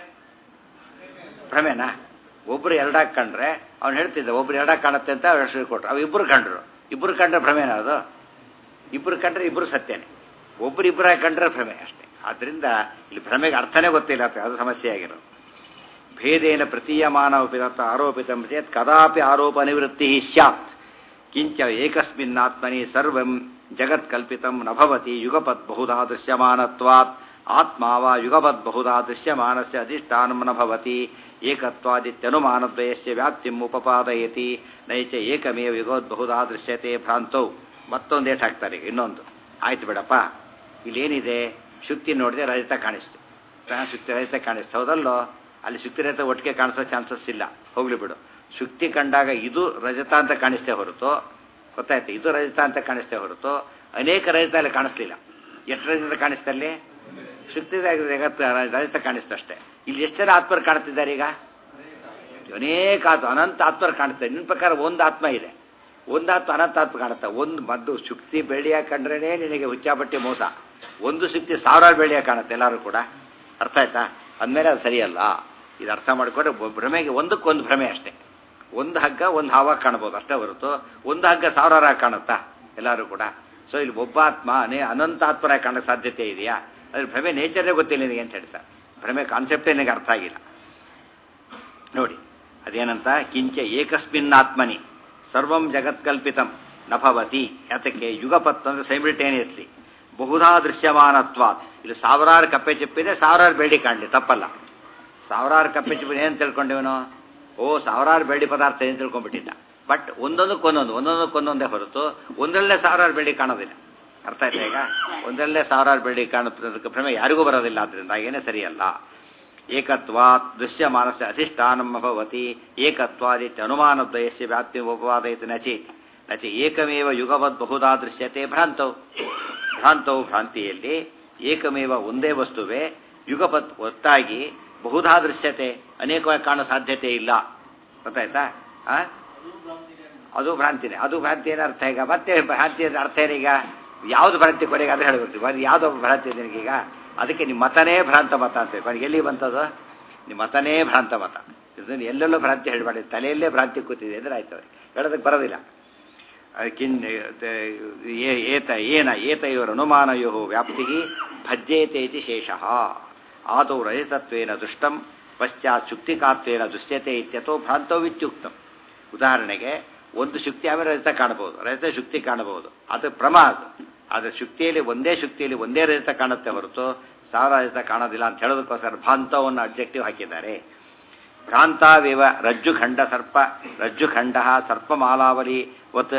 ಭ್ರಮೆನಾ? ಒಬ್ರು ಎರಡಾಗಿ ಕಂಡ್ರೆ ಅವ್ನು ಹೇಳ್ತಿದ್ದ ಒಬ್ರು ಎರಡಾಗಿ ಕಾಣುತ್ತೆ ಅಂತ ಹೆಸರು ಕೊಟ್ಟರು. ಅವು ಇಬ್ಬರು ಕಂಡ್ರು, ಇಬ್ಬರು ಕಂಡ್ರೆ ಭ್ರಮೆನಾ? ಅದು ಇಬ್ಬರು ಕಂಡ್ರೆ ಇಬ್ಬರು ಸತ್ಯನೇ, ಒಬ್ರು ಇಬ್ಬರಾಗಿ ಕಂಡ್ರೆ ಭ್ರಮೆ ಅಷ್ಟೇ. ಆದ್ದರಿಂದ ಇಲ್ಲಿ ಭ್ರಮೆಗೆ ಅರ್ಥನೇ ಗೊತ್ತಿಲ್ಲ, ಅದು ಸಮಸ್ಯೆ ಆಗಿರೋದು. ಭೇದೇನ ಪ್ರತೀಯಮಾನ ಉಪಿತ ಆರೋಪಿತ ಚೇತ್ ಕದಾಪಿ ಆರೋಪ ನಿವೃತ್ತಿ ಸ್ಯಾತ್. ಕಿಂಚ ಏಕಸ್ಮಿನ್ನಾತ್ಮನಿ ಸರ್ವಂ ಜಗತ್ ಕಲ್ಪಿತಂ ನಭವತಿ ಯುಗಪತ್ ಬಹುಧಾ ದೃಶ್ಯಮಾನತ್ವಾತ್ ಆತ್ಮಾ ವಾ ಯುಗಪತ್ ಬಹುಧಾ ದೃಶ್ಯಮಾನಸ್ಯ ಅಧಿಷ್ಠಾನಂ ನಭವತಿ ಏಕತ್ವಾದಿತ್ಯನುಮಾನದ್ವಯಸ್ಯ ವ್ಯಾಪ್ತಿಂ ಉಪಪಾದಯತಿ ನೈಚ ಏಕಮೇವ ಯುಗವತ್ ಬಹುಧಾ ದೃಶ್ಯತೆ ಭ್ರಾಂತೌ. ಮತ್ತೊಂದು ಏಟ್ ಹಾಕ್ತಾರೆ ಈಗ ಇನ್ನೊಂದು. ಆಯ್ತು ಬಿಡಪ್ಪ, ಇಲ್ಲೇನಿದೆ? ಶುಕ್ತಿ ನೋಡಿದೆ ರಜತ ಕಾಣಿಸ್ತು, ಶುಕ್ತಿ ರಜತ ಕಾಣಿಸ್ತು, ಹೌದಲ್ಲೋ? ಅಲ್ಲಿ ಶುಕ್ತಿ ರಜತ ಒಟ್ಟಿಗೆ ಕಾಣಿಸೋ ಚಾನ್ಸಸ್ ಇಲ್ಲ, ಹೋಗ್ಲಿ ಬಿಡು. ಶುಕ್ತಿ ಕಂಡಾಗ ಇದು ರಜತ ಅಂತ ಕಾಣಿಸ್ತೇ ಹೊರತು, ಗೊತ್ತಾಯ್ತು, ಇದು ರಜತ ಅಂತ ಕಾಣಿಸ್ತೇ ಹೊರತು ಅನೇಕ ರಜತ ಅಲ್ಲಿ ಕಾಣಿಸ್ಲಿಲ್ಲ. ಎಷ್ಟು ರಜತ ಕಾಣಿಸ್ತಲ್ಲಿ? ಶುಕ್ತಿ ರಜತ ಕಾಣಿಸ್ತಷ್ಟೇ. ಇಲ್ಲಿ ಎಷ್ಟು ಜನ ಆತ್ಮರು ಕಾಣ್ತಿದ್ದಾರೆ ಈಗ? ಅನೇಕ ಆತ್ಮ, ಅನಂತ ಆತ್ಮರು ಕಾಣ್ತಾರೆ. ನಿನ್ನ ಪ್ರಕಾರ ಒಂದು ಆತ್ಮ ಇದೆ, ಒಂದು ಆತ್ಮ ಅನಂತ ಆತ್ಮ ಕಾಣುತ್ತೆ. ಒಂದು ಮದ್ದು ಶುಕ್ತಿ ಬೆಳ್ಳಿಯಾಗಿ ಕಂಡ್ರೇ ನಿನಗೆ ಹುಚ್ಚಾಪಟ್ಟಿ ಮೋಸ. ಒಂದು ಶುಕ್ತಿ ಸಾವಿರಾರು ಬೆಳ್ಳಿಯಾಗಿ ಕಾಣುತ್ತೆ ಎಲ್ಲರೂ ಕೂಡ. ಅರ್ಥ ಆಯ್ತಾ? ಅಂದಮೇಲೆ ಅದು ಸರಿಯಲ್ಲ. ಇದು ಅರ್ಥ ಮಾಡಿಕೊಂಡ್ರೆ ಭ್ರಮೆಗೆ ಒಂದಕ್ಕೊಂದು ಭ್ರಮೆ ಅಷ್ಟೇ. ಒಂದು ಹಗ್ಗ ಒಂದು ಹಾವಾಗಿ ಕಾಣ್ಬೋದು ಅಷ್ಟೇ ಹೊರತು ಒಂದು ಹಗ್ಗ ಸಾವಿರಾರಾಗಿ ಕಾಣುತ್ತಾ? ಎಲ್ಲರೂ ಕೂಡ ಸೊ ಇಲ್ಲಿ ಒಬ್ಬಾತ್ಮ ಅನೇ ಅನಂತಾತ್ಮರಾಗಿ ಕಾಣೋ ಸಾಧ್ಯತೆ ಇದೆಯಾ? ಅದ್ರ ಭ್ರಮೆ ನೇಚರೇ ಗೊತ್ತಿಲ್ಲ ನಿನಗೆ ಅಂತ ಹೇಳ್ತಾರೆ. ಭ್ರಮೆ ಕಾನ್ಸೆಪ್ಟೇ ನನಗೆ ಅರ್ಥ ಆಗಿಲ್ಲ ನೋಡಿ. ಅದೇನಂತ ಕಿಂಚ ಏಕಸ್ಮಿನ್ನಾತ್ಮನಿ ಸರ್ವಂ ಜಗತ್ಕಲ್ಪಿತಂ ನಭವತಿ. ಯಾತಕ್ಕೆ ಯುಗಪತ್ ಅಂದ್ರೆ ಸೈಮಿಲ್ಟೇನಿಯಸ್ಲಿ ಬಹುಧಾ ದೃಶ್ಯಮಾನತ್ವ. ಇಲ್ಲಿ ಸಾವಿರಾರು ಕಪ್ಪೆ ಚಿಪ್ಪಿದೆ, ಸಾವಿರಾರು ಬೆಳ್ಳಿ ಕಾಣಲಿ, ತಪ್ಪಲ್ಲ. ಸಾವಿರಾರು ಕಪ್ಪೆ ಚಿಪ್ಪಿದೆ ಏನು ತಿಳ್ಕೊಂಡೇವನು? ಓ ಸಾವಿರಾರು ಬೆಳ್ಳಿ ಪದಾರ್ಥ ಏನು ತಿಳ್ಕೊಂಡ್ಬಿಟ್ಟಿದ್ದ. ಬಟ್ ಒಂದೊಂದಕ್ಕೊಂದೊಂದು ಒಂದೊಂದಕ್ಕೊಂದೊಂದೇ ಹೊರತು ಒಂದರಲ್ಲೇ ಸಾವಿರಾರು ಬೆಳ್ಳಿ ಕಾಣೋದಿಲ್ಲ. ಅರ್ಥ ಆಯ್ತಾ? ಈಗ ಒಂದರಲ್ಲೇ ಸಾವಿರಾರು ಬೆಳ್ಳಿ ಕಾಣುತ್ತೆ ಭ್ರಮೆ ಯಾರಿಗೂ ಬರೋದಿಲ್ಲ. ಆದ್ದರಿಂದ ಏನೇ ಸರಿಯಲ್ಲ. ಏಕತ್ವಾತ್ ದೃಶ್ಯಮಾನಸ್ಯ ಅಧಿಷ್ಠಾನಂ ಭವತಿ ಏಕತ್ವಾದಿತ್ಯ ಅನುಮಾನದ್ವಯಸ್ಯ ವ್ಯಾಪ್ತಿ ಉಪವಾದಯತಿ ನಚೇತಿ ನಚಿ ಏಕಮೇವ ಯುಗವದ್ ಬಹುಧಾ ದೃಶ್ಯತೆ ಭ್ರಾಂತೌ. ಭ್ರಾಂತವು ಭ್ರಾಂತಿಯಲ್ಲಿ ಏಕಮೇವ ಒಂದೇ ವಸ್ತುವೇ ಯುಗಪತ್ ಒತ್ತಾಗಿ ಬಹುಧಾ ದೃಶ್ಯತೆ ಅನೇಕವಾಗಿ ಕಾಣೋ ಸಾಧ್ಯತೆ ಇಲ್ಲ. ಗೊತ್ತಾಯ್ತಾ? ಅದು ಭ್ರಾಂತಿನೇ. ಅದು ಭ್ರಾಂತಿ ಏನು ಅರ್ಥ? ಈಗ ಮತ್ತೆ ಭ್ರಾಂತಿ ಅರ್ಥ ಏನೀಗ? ಯಾವುದು ಭ್ರಾಂತಿ ಕೊನೆಗೆ ಅದು ಹೇಳ್ಬಿಡ್ತೀವಿ. ಬರೀ ಯಾವುದೋ ಭ್ರಾಂತಿ ನಿನಗೀಗ. ಅದಕ್ಕೆ ನಿಮ್ಮ ಮತನೇ ಭ್ರಾಂತ ಮತ ಅಂತೇಳಿ ಬರೀ ಎಲ್ಲಿ ಬಂತದು? ನಿಮ್ಮ ಮತನೇ ಭ್ರಾಂತ ಮತ. ಇದನ್ನು ಎಲ್ಲೆಲ್ಲೋ ಭ್ರಾಂತಿ ಹೇಳ್ಬಾರ್ದು. ತಲೆಯಲ್ಲೇ ಭ್ರಾಂತಿ ಕೂತಿದೆ ಅಂದ್ರೆ ಆಯ್ತು. ಅವ್ರಿಗೆ ಹೇಳೋದಕ್ಕೆ ಬರೋದಿಲ್ಲ. ಕಿನ್ ಏತ ಏನ ಏತಯೋರ್ ಅನುಮಾನಯೋ ವ್ಯಾಪ್ತಿ ಭಜ್ಯೇತೆ ಇತಿ ಶೇಷಃ. ಆದೌ ರಜತತ್ವೇನ ದೃಷ್ಟಂ ಪಶ್ಚಾತ್ ಶುಕ್ತಿಕಾತ್ವೇನ ದೃಶ್ಯತೆ ಇತ್ಯಥೋ ಭ್ರಾಂತೋ ಇತ್ಯುಕ್ತಂ. ಉದಾಹರಣೆಗೆ ಒಂದು ಶುಕ್ತಿ ಆಮೇಲೆ ರಜತ ಕಾಣಬಹುದು, ರಜತ ಶುಕ್ತಿ ಕಾಣಬಹುದು. ಅದು ಪ್ರಮಾದ. ಆದರೆ ಶುಕ್ತಿಯಲ್ಲಿ ಒಂದೇ ಶುಕ್ತಿಯಲ್ಲಿ ಒಂದೇ ರಜತ ಕಾಣುತ್ತೆ ಹೊರತು ಸಾವಿರ ರಜತ ಕಾಣೋದಿಲ್ಲ ಅಂತ ಹೇಳೋದಕ್ಕೋಸ್ಕರ ಭ್ರಾಂತವನ್ನು ಅಬ್ಜೆಕ್ಟಿವ್ ಹಾಕಿದ್ದಾರೆ. ಭ್ರಾಂತಾವೇವ ರಜ್ಜುಖಂಡ ಸರ್ಪ ರಜ್ಜುಖಂಡ ಸರ್ಪಮಾಲಾವಲಿ ವತ್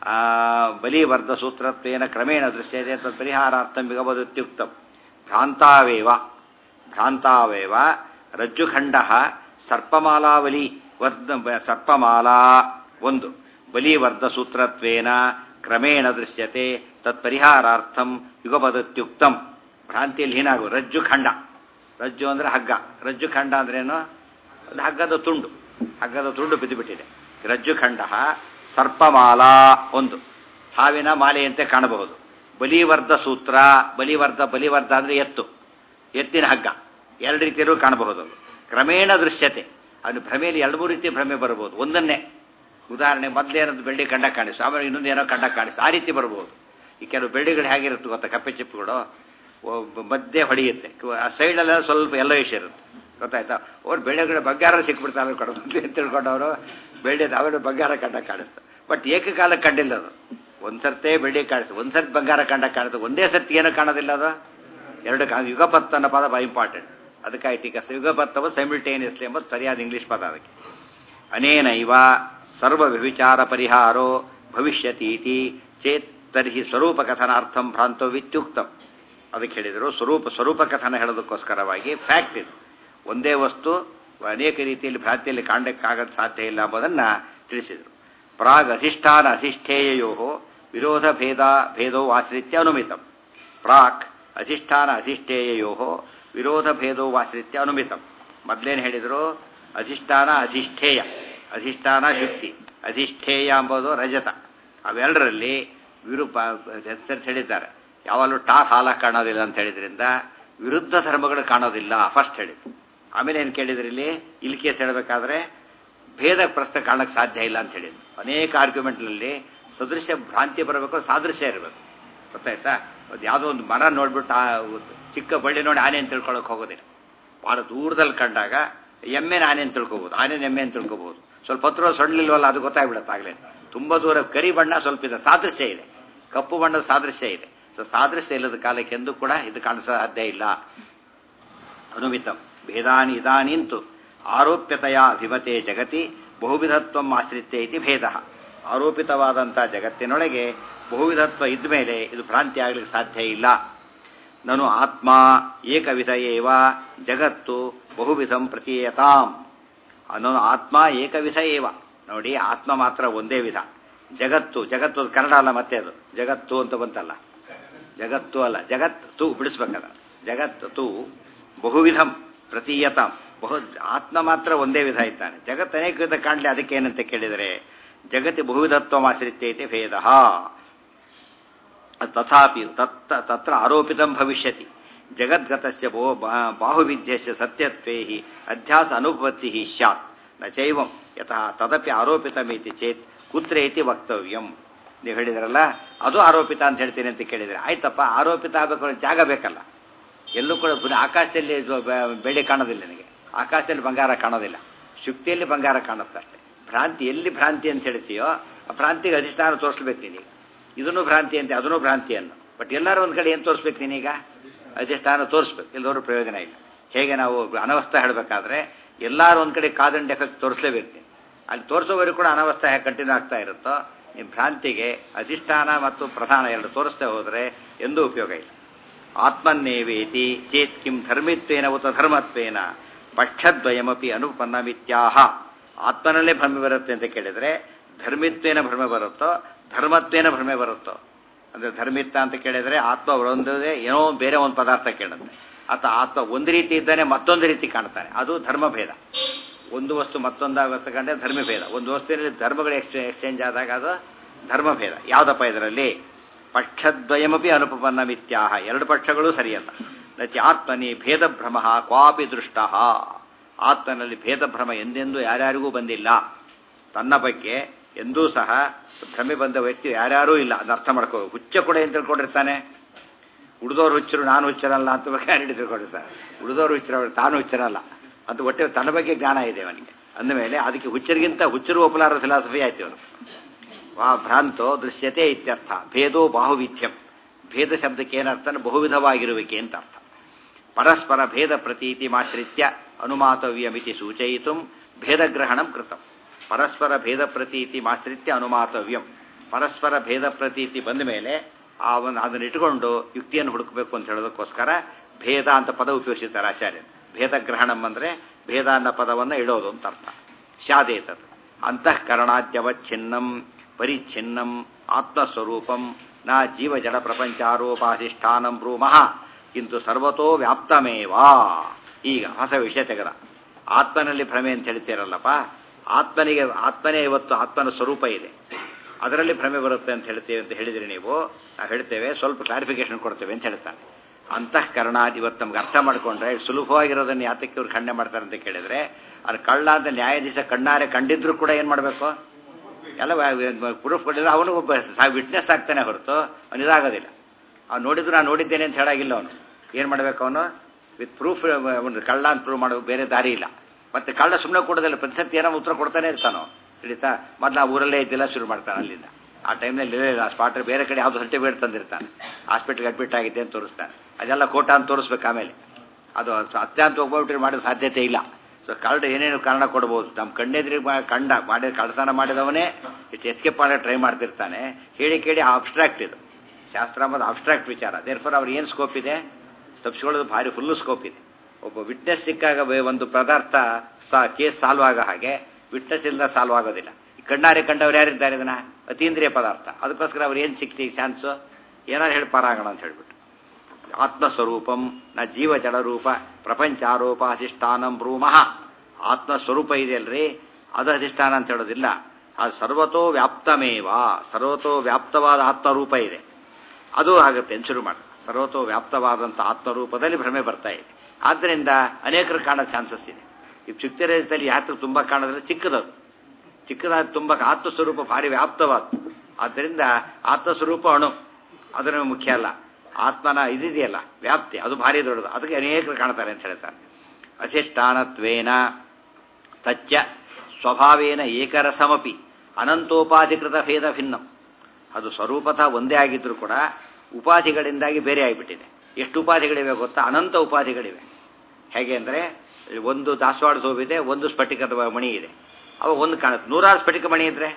ಬಲಿವರ್ಧ ಸೂತ್ರತ್ವೇನ ಕ್ರಮೇಣ ದೃಶ್ಯತೆ ತತ್ ಪರಿಹಾರಾರ್ಥಂ ವಿಗವದುತ್ಯುಕ್ತಂ. ಭ್ರಾಂತಾವೇವ ಭ್ರಾಂತಾವೇವ ರಜ್ಜುಖಂಡ ಸರ್ಪಮಾಲಾವಲಿ ವರ್ಧ ಸರ್ಪಮಾಲಾ ಒಂದು ಬಲಿವರ್ಧ ಸೂತ್ರತ್ವೇನ ಕ್ರಮೇಣ ದೃಶ್ಯತೆ ತತ್ ಪರಿಹಾರಾರ್ಥಂ ಯುಗಪದತ್ಯುಕ್ತಂ. ಭ್ರಾಂತಿಯಲ್ಲಿ ಏನಾಗು ರಜ್ಜು ಖಂಡ. ರಜ್ಜು ಅಂದರೆ ಹಗ್ಗ. ರಜ್ಜು ಖಂಡ ಅಂದ್ರೇನು? ಅದು ಹಗ್ಗದ ತುಂಡು. ಹಗ್ಗದ ತುಂಡು ಬಿದ್ದುಬಿಟ್ಟಿದೆ. ರಜ್ಜು ಖಂಡ ಸರ್ಪಮಾಲಾ ಒಂದು ಹಾವಿನ ಮಾಲೆಯಂತೆ ಕಾಣಬಹುದು. ಬಲಿವರ್ಧ ಸೂತ್ರ ಬಲಿವರ್ಧ ಬಲಿವರ್ಧ ಅಂದರೆ ಎತ್ತು, ಎತ್ತಿನ ಹಗ್ಗ. ಎರಡು ರೀತಿಯಲ್ಲೂ ಕಾಣಬಹುದು. ಕ್ರಮೇಣ ದೃಶ್ಯತೆ. ಅವನು ಭ್ರಮೆಯಲ್ಲಿ ಎರಡು ಮೂರು ರೀತಿಯ ಭ್ರಮೆ ಬರಬಹುದು. ಒಂದನ್ನೇ ಉದಾಹರಣೆ ಮೊದಲೇನದು ಬೆಳ್ಳಿ ಕಂಡ ಕಾಣಿಸು, ಆಮೇಲೆ ಇನ್ನೊಂದು ಏನೋ ಕಂಡ ಕಾಣಿಸು, ಆ ರೀತಿ ಬರ್ಬೋದು. ಈ ಕೆಲವು ಬೆಳ್ಳಿಗಳು ಹೇಗಿರುತ್ತೆ ಗೊತ್ತಾ? ಕಪ್ಪೆ ಚಿಪ್ಪುಗಳು ಮಧ್ಯೆ ಹೊಡೆಯುತ್ತೆ, ಆ ಸೈಡಲ್ಲೆಲ್ಲ ಸ್ವಲ್ಪ ಎಲ್ಲೋ ಇಶ್ ಇರುತ್ತೆ. ಗೊತ್ತಾಯ್ತಾ? ಅವ್ರು ಬೆಳ್ಳಿಗಳ ಬಂಗಾರ ಸಿಕ್ಬಿಡ್ತಾರೆ ಕೊಡೋದು ಅಂತ ತಿಳ್ಕೊಂಡವರು ಬೆಳ್ಳಿ ಅವಳು ಬಂಗಾರ ಕಂಡ ಕಾಣಿಸ್ತು. ಬಟ್ ಏಕಕಾಲ ಕಂಡಿಲ್ಲ ಅದು. ಒಂದು ಸರ್ತೆ ಬೆಳ್ಳಿ ಕಾಣಿಸ್ತು, ಒಂದು ಸರ್ತಿ ಬಂಗಾರ ಕಂಡ ಕಾಣಿಸ್ತು, ಒಂದೇ ಸರ್ತಿ ಏನೋ ಕಾಣೋದಿಲ್ಲ ಅದು. ಎರಡು ಕಾಣ ಯುಗಪತ್ ಅನ್ನೋ ಪದ ಬಹಳ ಇಂಪಾರ್ಟೆಂಟ್. ಅದಕ್ಕಾಯ್ತು ಈಗ ಯುಗಪತ್ತವು ಸೈಮಿಲ್ಟೇನಿಯಸ್ಲಿ ಎಂಬುದು ಸರಿಯಾದ ಇಂಗ್ಲೀಷ್ ಪದ. ಅದಕ್ಕೆ ಅನೇನೈವ ಸರ್ವ ವ್ಯಭಿಚಾರ ಪರಿಹಾರೋ ಭವಿಷ್ಯತೀತಿ ಚೇತ್ ತರ್ಹಿ ಸ್ವರೂಪ ಕಥನಾರ್ಥಂ ಭ್ರಾಂತೋ ವಿತ್ಯುಕ್ತಂ. ಅದಕ್ಕೆ ಹೇಳಿದರು ಸ್ವರೂಪ ಸ್ವರೂಪ ಕಥನ ಹೇಳೋದಕ್ಕೋಸ್ಕರವಾಗಿ ಫ್ಯಾಕ್ಟ್ ಇದು. ಒಂದೇ ವಸ್ತು ಅನೇಕ ರೀತಿಯಲ್ಲಿ ಭ್ರಾಂತಿಯಲ್ಲಿ ಕಾಣಕ್ಕಾಗದ ಸಾಧ್ಯ ಇಲ್ಲ ಎಂಬುದನ್ನು ತಿಳಿಸಿದರು. ಪ್ರಾಗ್ ಅಧಿಷ್ಠಾನ ಅಧಿಷ್ಠೇಯೋ ವಿರೋಧ ಭೇದ ಭೇದೋ ಆಶ್ರಿತ್ಯ ಅನುಮಿತಂ. ಪ್ರಾಕ್ ಅಧಿಷ್ಠಾನ ಅಧಿಷ್ಠೇಯೋ ವಿರೋಧ ಭೇದೋ ಆಶ್ರಿತ್ಯ ಅನುಮಿತಂ. ಮೊದಲೇನು ಹೇಳಿದರು? ಅಧಿಷ್ಠಾನ ಅಧಿಷ್ಠೇಯ. ಅಧಿಷ್ಠಾನ ಶುಕ್ತಿ, ಅಧಿಷ್ಠೇಯ ಎಂಬುದು ರಜತ. ಅವೆರಡರಲ್ಲಿ ವಿರೂಪ ಹೆಸರು ಹೇಳಿದ್ದಾರೆ. ಯಾವಾಗಲೂ ಟಾಸ್ ಹಾಲ ಕಾಣೋದಿಲ್ಲ ಅಂತ ಹೇಳಿದ್ರಿಂದ ವಿರುದ್ಧ ಧರ್ಮಗಳು ಕಾಣೋದಿಲ್ಲ ಫಸ್ಟ್ ಹೇಳಿದ್ರು. ಆಮೇಲೆ ಏನು ಕೇಳಿದ್ರಿ ಇಲ್ಲಿ? ಇಲ್ಲಿ ಕೇಸ್ ಹೇಳಬೇಕಾದ್ರೆ ಭೇದ ಪ್ರಶ್ನೆ ಕಾಣಕ್ಕೆ ಸಾಧ್ಯ ಇಲ್ಲ ಅಂತ ಹೇಳಿದ್ರು. ಅನೇಕ ಆರ್ಗ್ಯುಮೆಂಟ್ನಲ್ಲಿ ಸದೃಶ್ಯ ಭ್ರಾಂತಿ ಬರಬೇಕು, ಸಾದೃಶ್ಯ ಇರಬೇಕು. ಗೊತ್ತಾಯ್ತಾ? ಅದು ಯಾವುದೋ ಒಂದು ಮರ ನೋಡ್ಬಿಟ್ಟು ಆ ಚಿಕ್ಕ ಬಳ್ಳಿ ನೋಡಿ ಆನೆ ಅಂತ ತಿಳ್ಕೊಳಕ್ಕೆ ಹೋಗೋದಿಲ್ಲ. ಭಾಳ ದೂರದಲ್ಲಿ ಕಂಡಾಗ ಎಮ್ಮೆನ ಆನೆ ಅಂತ ತಿಳ್ಕೊಬೋದು, ಆನೆನ ಎಮ್ಮೆ ಅಂತ ತಿಳ್ಕೊಬೋದು. ಸ್ವಲ್ಪ ಹತ್ರ ಸೊಡ್ಲಿಲ್ವಲ್ಲ, ಅದು ಗೊತ್ತಾಗ್ಬಿಡುತ್ತೆ ಆಗಲೇ. ತುಂಬ ದೂರ ಕರಿ ಬಣ್ಣ ಸ್ವಲ್ಪ ಇದೆ, ಸಾದೃಶ್ಯ ಇದೆ. ಕಪ್ಪು ಬಣ್ಣದ ಸಾದೃಶ್ಯ ಇದೆ. ಸೊ ಸಾದೃಶ್ಯ ಇಲ್ಲದ ಕಾಲಕ್ಕೆ ಎಂದೂ ಕೂಡ ಇದು ಕಾಣಿಸೋ ಸಾಧ್ಯ ಇಲ್ಲ. ಅನುಮಿತಂ ಭೇದಾನಿ ಇದಾನಿಂತು ಆರೋಪ್ಯತೆಯ ಅಭಿಮತೆ ಜಗತಿ ಬಹುವಿಧತ್ವ ಆಶ್ರಿತ್ಯ ಇತಿ ಭೇದ. ಆರೋಪಿತವಾದಂಥ ಜಗತ್ತಿನೊಳಗೆ ಬಹುವಿಧತ್ವ ಇದ್ದ ಮೇಲೆ ಇದು ಭ್ರಾಂತಿ ಆಗಲಿಕ್ಕೆ ಸಾಧ್ಯ ಇಲ್ಲ. ನಾನು ಆತ್ಮ ಏಕವಿಧ ಏವ ಜಗತ್ತು ಬಹುವಿಧಂ ಪ್ರತೀಯತಾಂ. ಅನ್ನೋ ಆತ್ಮ ಏಕವಿಧ ಏವ. ನೋಡಿ, ಆತ್ಮ ಮಾತ್ರ ಒಂದೇ ವಿಧ. ಜಗತ್ತು ಜಗತ್ತು ಅದು ಕನ್ನಡ ಅಲ್ಲ, ಮತ್ತೆ ಅದು ಜಗತ್ತು ಅಂತ ಬಂತಲ್ಲ, ಜಗತ್ತು ಅಲ್ಲ, ಜಗತ್ತು ಬಿಡಿಸ್ಬೇಕದ. ಜಗತ್ತು ಬಹುವಿಧಂ ಪ್ರತೀಯತಾಂ. ಬಹು ಆತ್ಮ ಮಾತ್ರ ಒಂದೇ ವಿಧ ಇದ್ದಾನೆ. ಜಗತ್ತು ಅನೇಕ ವಿಧ ಕಾಣಲಿ. ಅದಕ್ಕೆ ಏನಂತ ಕೇಳಿದರೆ ಜಗತಿ ಬಹುವಿಧತ್ವ ಆಶ್ರಿತ್ಯ ಇತಿ ಭೇದ. ತಥಾಪಿ ತತ್ತ ತತ್ರ ಆರೋಪಿತಂ ಭವಿಷ್ಯತಿ ಜಗದ್ಗತಸ್ಯ ಬಹು ಬಾಹುವಿಧ್ಯಸ್ಯ ಸತ್ಯತ್ವೇ ಹಿ ಅಧ್ಯಾಸ ಅನುಪತ್ತಿ ಸ್ಯಾತ್ ನ ಚೈವಂ ಯತಃ ತದಪಿ ಆರೋಪಿತಮಿತಿ ಚೇತ್ ಕುತ್ರ ಇತಿ ವಕ್ತವ್ಯಂ. ನೀವು ಹೇಳಿದ್ರಲ್ಲ ಅದು ಆರೋಪಿತ ಅಂತ ಹೇಳ್ತೀನಿ ಅಂತ ಕೇಳಿದರೆ, ಆಯ್ತಪ್ಪ ಆರೋಪಿತ ಆಗಬೇಕು ಜಾಗ ಬೇಕಲ್ಲ. ಎಲ್ಲೂ ಕೂಡ ಆಕಾಶದಲ್ಲಿ ಬೆಳ್ಳಿ ಕಾಣೋದಿಲ್ಲ, ನನಗೆ ಆಕಾಶದಲ್ಲಿ ಬಂಗಾರ ಕಾಣೋದಿಲ್ಲ, ಶುಕ್ತಿಯಲ್ಲಿ ಬಂಗಾರ ಕಾಣುತ್ತೆ ಅಷ್ಟೇ. ಭ್ರಾಂತಿ ಎಲ್ಲಿ ಭ್ರಾಂತಿ ಅಂತ ಹೇಳ್ತೀಯೋ ಆ ಭ್ರಾಂತಿಗೆ ಅಧಿಷ್ಠಾನ ತೋರಿಸ್ಬೇಕು ನೀನೀಗ. ಇದನ್ನು ಭ್ರಾಂತಿ ಅಂತೆ ಅದನ್ನು ಭ್ರಾಂತಿಯನ್ನು, ಬಟ್ ಎಲ್ಲರೂ ಒಂದು ಕಡೆ ಏನು ತೋರಿಸ್ಬೇಕು ನೀನೀಗ? ಅಧಿಷ್ಠಾನ ತೋರಿಸ್ಬೇಕು, ಎಲ್ಲರೂ ಪ್ರಯೋಜನ ಇಲ್ಲ. ಹೇಗೆ ನಾವು ಅನವಸ್ಥೆ ಹೇಳಬೇಕಾದ್ರೆ ಎಲ್ಲರೂ ಒಂದು ಕಡೆ ಕಾಸ್ ಅಂಡ್ ಎಫೆಕ್ಟ್ ತೋರಿಸಲೇಬೇಕು, ಅಲ್ಲಿ ತೋರಿಸೋವರೆಗೂ ಕೂಡ ಅನವಸ್ಥೆ ಹೇಗೆ ಕಂಟಿನ್ಯೂ ಆಗ್ತಾ ಇರುತ್ತೋ, ನಿಮ್ಮ ಭ್ರಾಂತಿಗೆ ಅಧಿಷ್ಠಾನ ಮತ್ತು ಪ್ರಧಾನ ಎರಡು ತೋರಿಸ್ತಾ ಹೋದರೆ ಎಂದೂ ಉಪಯೋಗ ಇಲ್ಲ. ಆತ್ಮನ್ನೇವೇತಿ ಚೇತ್ ಕಿಂ ಧರ್ಮಿತ್ವೇನ ಉತ ಧರ್ಮತ್ವೇನ ಪಕ್ಷದ್ವಯಮಪಿ ಅನುಪನ್ನಮಿತ್ಯಾಹ. ಆತ್ಮನಲ್ಲೇ ಭ್ರಮೆ ಬರುತ್ತೆ ಅಂತ ಕೇಳಿದರೆ ಧರ್ಮಿತ್ವೇನ ಭ್ರಮೆ ಬರುತ್ತೋ ಧರ್ಮತ್ವೇನ ಭ್ರಮೆ ಬರುತ್ತೋ? ಅಂದರೆ ಧರ್ಮಿತ್ತ ಅಂತ ಕೇಳಿದರೆ ಆತ್ಮ ಒಂದೇ ಏನೋ ಬೇರೆ ಒಂದು ಪದಾರ್ಥ ಕೇಳುತ್ತೆ, ಅಥವಾ ಆತ್ಮ ಒಂದು ರೀತಿ ಇದ್ದಾನೆ ಮತ್ತೊಂದು ರೀತಿ ಕಾಣ್ತಾನೆ, ಅದು ಧರ್ಮಭೇದ. ಒಂದು ವಸ್ತು ಮತ್ತೊಂದಾಗುತ್ತೆ ಕಂಡ್ರೆ ಧರ್ಮಭೇದ. ಒಂದು ವಸ್ತುವಿನಲ್ಲಿ ಧರ್ಮಗಳು ಎಕ್ಸ್ಚೇ ಎಕ್ಸ್ಚೇಂಜ್ ಆದಾಗ ಅದು ಧರ್ಮಭೇದ. ಯಾವುದಪ್ಪ ಇದರಲ್ಲಿ? ಪಕ್ಷದ್ವಯಮಪಿ ಅನುಪನ್ನ ಮಿತ್ಯಾಹ, ಎರಡು ಪಕ್ಷಗಳು ಸರಿಯಲ್ಲ. ನಚಿ ಆತ್ಮನಿ ಭೇದಭ್ರಮ ಕ್ವಾಪಿ ದೃಷ್ಟ. ಆತ್ಮನಲ್ಲಿ ಭೇದಭ್ರಮ ಎಂದೆಂದೂ ಯಾರ್ಯಾರಿಗೂ ಬಂದಿಲ್ಲ. ತನ್ನ ಬಗ್ಗೆ ಎಂದೂ ಸಹ ಭ್ರಮೆ ಬಂದ ವ್ಯಕ್ತಿ ಯಾರ್ಯಾರೂ ಇಲ್ಲ. ಅದನ್ನ ಅರ್ಥ ಮಾಡ್ಕೋ. ಹುಚ್ಚ ಕೂಡ ಏನು ತಿಳ್ಕೊಂಡಿರ್ತಾನೆ? ಉಳಿದೋರು ಹುಚ್ಚರು ನಾನು ಹುಚ್ಚರಲ್ಲ ಅಂತ ಕ್ಯಾರಿಡಿ ತಿಳ್ಕೊಂಡಿರ್ತಾನೆ. ಉಳಿದೋರು ಹುಚ್ಚರಲ್ಲ ತಾನು ಹುಚ್ಚರಲ್ಲ ಅಂತ ಒಟ್ಟೆ ತನ್ನ ಬಗ್ಗೆ ಜ್ಞಾನ ಇದೆ ಅವನಿಗೆ. ಅಂದಮೇಲೆ ಅದಕ್ಕೆ ಹುಚ್ಚರಿಗಿಂತ ಹುಚ್ಚರು ಒಪ್ಪಲಾರ ಫಿಲಾಸಫಿ ಆಯ್ತು ಅವನು. ವಾ ಭ್ರಾಂತೋ ದೃಶ್ಯತೆ ಇತ್ಯರ್ಥ. ಭೇದೋ ಬಾಹುವಿಧ್ಯಂ. ಭೇದ ಶಬ್ದಕ್ಕೆ ಏನರ್ಥ? ಬಹುವಿಧವಾಗಿರುವಿಕೆ ಅಂತ ಅರ್ಥ. ಪರಸ್ಪರ ಭೇದ ಪ್ರತೀತಿ ಮಾಶ್ರಿತ್ಯ ಅನುಮಾತವ್ಯಮಿತಿ ಸೂಚಯಿತು ಭೇದಗ್ರಹಣಂ ಕೃತಂ. ಪರಸ್ಪರ ಭೇದ ಪ್ರತೀತಿ ಮಾಶ್ರಿತ್ಯ ಅನುಮಾತವ್ಯಂ. ಪರಸ್ಪರ ಭೇದ ಪ್ರತೀತಿ ಬಂದ ಮೇಲೆ ಆ ಒಂದು ಅದನ್ನು ಇಟ್ಟುಕೊಂಡು ಯುಕ್ತಿಯನ್ನು ಹುಡುಕಬೇಕು ಅಂತ ಹೇಳೋದಕ್ಕೋಸ್ಕರ ಭೇದ ಅಂತ ಪದ ಉಪಯೋಗಿಸಿದ್ದಾರೆ ಆಚಾರ್ಯರು. ಭೇದಗ್ರಹಣಂ ಅಂದರೆ ಭೇದ ಅನ್ನೋ ಪದವನ್ನು ಇಡೋದು ಅಂತ ಅರ್ಥ. ಸ್ಯಾದೇತತ್ ಅಂತಃಕರಣಾದ್ಯವಚ್ಛಿನ್ನಂ ಪರಿಚ್ಛಿನ್ನಂ ಆತ್ಮಸ್ವರೂಪಂ ನ ಜೀವ ಜಡ ಪ್ರಪಂಚಾರೋಪಾಧಿಷ್ಠಾನಂ ಬ್ರೂಮಃ ಕಿಂತು ಸರ್ವತೋ ವ್ಯಾಪ್ತಮೇವಾ. ಈಗ ಹೊಸ ವಿಷಯ ತೆಗೆದ. ಆತ್ಮನಲ್ಲಿ ಭ್ರಮೆ ಅಂತ ಹೇಳ್ತೀರಲ್ಲಪ್ಪ, ಆತ್ಮನಿಗೆ ಆತ್ಮನೇ ಇವತ್ತು ಆತ್ಮನ ಸ್ವರೂಪ ಇದೆ, ಅದರಲ್ಲಿ ಭ್ರಮೆ ಬರುತ್ತೆ ಅಂತ ಹೇಳ್ತೇವೆ ಅಂತ ಹೇಳಿದ್ರಿ ನೀವು. ನಾವು ಹೇಳ್ತೇವೆ, ಸ್ವಲ್ಪ ಕ್ಲಾರಿಫಿಕೇಶನ್ ಕೊಡ್ತೇವೆ ಅಂತ ಹೇಳ್ತಾನೆ. ಅಂತಃಕರಣ ಇವತ್ತು ನಮ್ಗೆ ಅರ್ಥ ಮಾಡ್ಕೊಂಡ್ರೆ ಸುಲಭವಾಗಿರೋದನ್ನು ಯಾತಕ್ಕೆ ಇವ್ರು ಖಂಡನೆ ಮಾಡ್ತಾರೆ ಅಂತ ಕೇಳಿದ್ರೆ, ಅದು ಕಳ್ಳ ಅಂತ ನ್ಯಾಯಾಧೀಶ ಕಣ್ಣಾರೆ ಕಂಡಿದ್ರು ಕೂಡ ಏನು ಮಾಡಬೇಕು? ಎಲ್ಲ ಪ್ರೂಫ್ ಕೊಟ್ಟಿದ್ರೆ ಅವನು ಒಬ್ಬ ವಿಟ್ನೆಸ್ ಆಗ್ತಾನೆ ಹೊರತು ಅವನು ಇದಾಗೋದಿಲ್ಲ. ಅವ್ನು ನೋಡಿದ್ರು ನಾನು ನೋಡಿದ್ದೇನೆ ಅಂತ ಹೇಳಾಗಿಲ್ಲ. ಅವನು ಏನು ಮಾಡಬೇಕು? ಅವನು ವಿತ್ ಪ್ರೂಫ್ ಒಂದು ಕಳ್ಳ ಅಂತ ಪ್ರೂವ್ ಮಾಡೋ ಬೇರೆ ದಾರಿ ಇಲ್ಲ. ಮತ್ತೆ ಕಳ್ಳ ಸುಮ್ಮನೆ ಕೊಡೋದಿಲ್ಲ, ಪ್ರತಿಸತಿ ಏನೋ ಉತ್ತರ ಕೊಡ್ತಾನೆ ಇರ್ತಾನೋ. ತಿಳಿತಾ? ಮೊದಲು ಆ ಊರಲ್ಲೇ ಇದ್ದಿಲ್ಲ ಶುರು ಮಾಡ್ತಾನೆ ಅಲ್ಲಿಂದ. ಆ ಟೈಮ್ನಲ್ಲಿ ಆ ಸ್ಪಾಟ್ ಬೇರೆ ಕಡೆ ಯಾವುದು ಸರ್ಟಿಫಿಕೇಟ್ ತಂದಿರ್ತಾನೆ, ಹಾಸ್ಪಿಟ್ಲ್ಗೆ ಅಡ್ಮಿಟ್ ಆಗಿದೆ ಅಂತ ತೋರಿಸ್ತಾನೆ. ಅದೆಲ್ಲ ಕೋಟ ಅಂತ ತೋರಿಸ್ಬೇಕು. ಆಮೇಲೆ ಅದು ಅತ್ಯಂತ ಒಬ್ಬೊಬ್ಬರು ಮಾಡೋ ಸಾಧ್ಯತೆ ಇಲ್ಲ. ಸೊ ಕಳ್ಳ ಏನೇನು ಕಾರಣ ಕೊಡ್ಬೋದು. ನಮ್ಮ ಕಣ್ಣೆದ್ರಿಗೆ ಕಂಡ ಮಾಡಿ ಕಳ್ಳತನ ಮಾಡಿದವನೇ ಇಷ್ಟು ಎಸ್ಕೇಪ್ ಮಾಡೋ ಟ್ರೈ ಮಾಡ್ತಿರ್ತಾನೆ. ಹೇಳಿ ಕೇಳಿ ಅಬ್ಸ್ಟ್ರಾಕ್ಟ್ ಇದು ಶಾಸ್ತ್ರ ಅಂಬುದು ಅಬ್ಸ್ಟ್ರಾಕ್ಟ್ ವಿಚಾರ. ದೇರ್ಫೋರ್ ಅವ್ರು ಏನು ಸ್ಕೋಪ್ ಇದೆ? ತಪ್ಪಿಸ್ಕೊಳ್ಳೋದು ಭಾರಿ ಫುಲ್ಲು ಸ್ಕೋಪ್ ಇದೆ. ಒಬ್ಬ ವಿಟ್ನೆಸ್ ಸಿಕ್ಕಾಗ ಒಂದು ಪದಾರ್ಥ ಸಾ ಕೇಸ್ ಸಾಲ್ವ್ ಆಗೋ ಹಾಗೆ ವಿಟ್ನೆಸ್ ಇಲ್ಲದ ಸಾಲ್ವ್ ಆಗೋದಿಲ್ಲ. ಕಣ್ಣಾರೆ ಕಂಡವ್ರು ಯಾರಿದ್ದಾರೆ? ಇದನ್ನ ಅತೀಂದ್ರಿಯ ಪದಾರ್ಥ. ಅದಕ್ಕೋಸ್ಕರ ಅವ್ರು ಏನು ಸಿಕ್ತಿ ಚಾನ್ಸು? ಏನಾರು ಹೇಳಿ ಪಾರಾಗೋಣ ಅಂತ ಹೇಳ್ಬಿಟ್ಟು. ಆತ್ಮಸ್ವರೂಪಂ ನ ಜೀವ ಜಡರೂಪ ಪ್ರಪಂಚ ಆರೋಪ ಅಧಿಷ್ಠಾನಂ ಬ್ರೂಮಃ. ಆತ್ಮಸ್ವರೂಪ ಇದೆಯಲ್ರಿ, ಅದು ಅಧಿಷ್ಠಾನ ಅಂತ ಹೇಳೋದಿಲ್ಲ. ಅದು ಸರ್ವತೋ ವ್ಯಾಪ್ತಮೇವ. ಸರ್ವತೋ ವ್ಯಾಪ್ತವಾದ ಆತ್ಮರೂಪ ಇದೆ, ಅದು ಆಗುತ್ತೆ ಅಂತ ಶುರು ಮಾಡಿ. ಸರ್ವತೋ ವ್ಯಾಪ್ತವಾದಂಥ ಆತ್ಮರೂಪದಲ್ಲಿ ಭ್ರಮೆ ಬರ್ತಾ ಇದೆ. ಆದ್ದರಿಂದ ಅನೇಕರು ಕಾಣೋ ಚಾನ್ಸಸ್ ಇದೆ. ಈ ಚಿಕ್ಕರೇಜದಲ್ಲಿ ಯಾತ್ರ ತುಂಬ ಕಾಣೋದ್ರೆ ಚಿಕ್ಕದದು ಚಿಕ್ಕದಾದ ತುಂಬ ಆತ್ಮಸ್ವರೂಪ ಭಾರಿ ವ್ಯಾಪ್ತವಾದ. ಆದ್ದರಿಂದ ಆತ್ಮಸ್ವರೂಪ ಅಣು ಅದರ ಮುಖ್ಯ ಅಲ್ಲ. ಆತ್ಮನ ಇದಿದೆಯಲ್ಲ ವ್ಯಾಪ್ತಿ, ಅದು ಭಾರಿ ದೊಡ್ಡದು. ಅದಕ್ಕೆ ಅನೇಕರು ಕಾಣ್ತಾರೆ ಅಂತ ಹೇಳ್ತಾರೆ. ಅಧಿಷ್ಠಾನತ್ವೇನ ತಚ್ಚ ಸ್ವಭಾವೇನ ಏಕರಸಮಪಿ ಅನಂತೋಪಾಧಿಕೃತ ಭೇದ ಭಿನ್ನಂ. ಅದು ಸ್ವರೂಪತಃ ಒಂದೇ ಆಗಿದ್ರೂ ಕೂಡ ಉಪಾಧಿಗಳಿಂದಾಗಿ ಬೇರೆ ಆಗಿಬಿಟ್ಟಿದೆ. ಎಷ್ಟು ಉಪಾಧಿಗಳಿವೆ ಗೊತ್ತಾ? ಅನಂತ ಉಪಾಧಿಗಳಿವೆ. ಹೇಗೆ ಅಂದರೆ, ಒಂದು ದಾಸವಾಳ ಸೋಬಿದೆ, ಒಂದು ಸ್ಫಟಿಕದ ಮಣಿ ಇದೆ. ಅವಾಗ ಒಂದು ಕಾಣುತ್ತೆ. ನೂರಾರು ಸ್ಫಟಿಕ ಮಣಿ ಇದ್ರೆ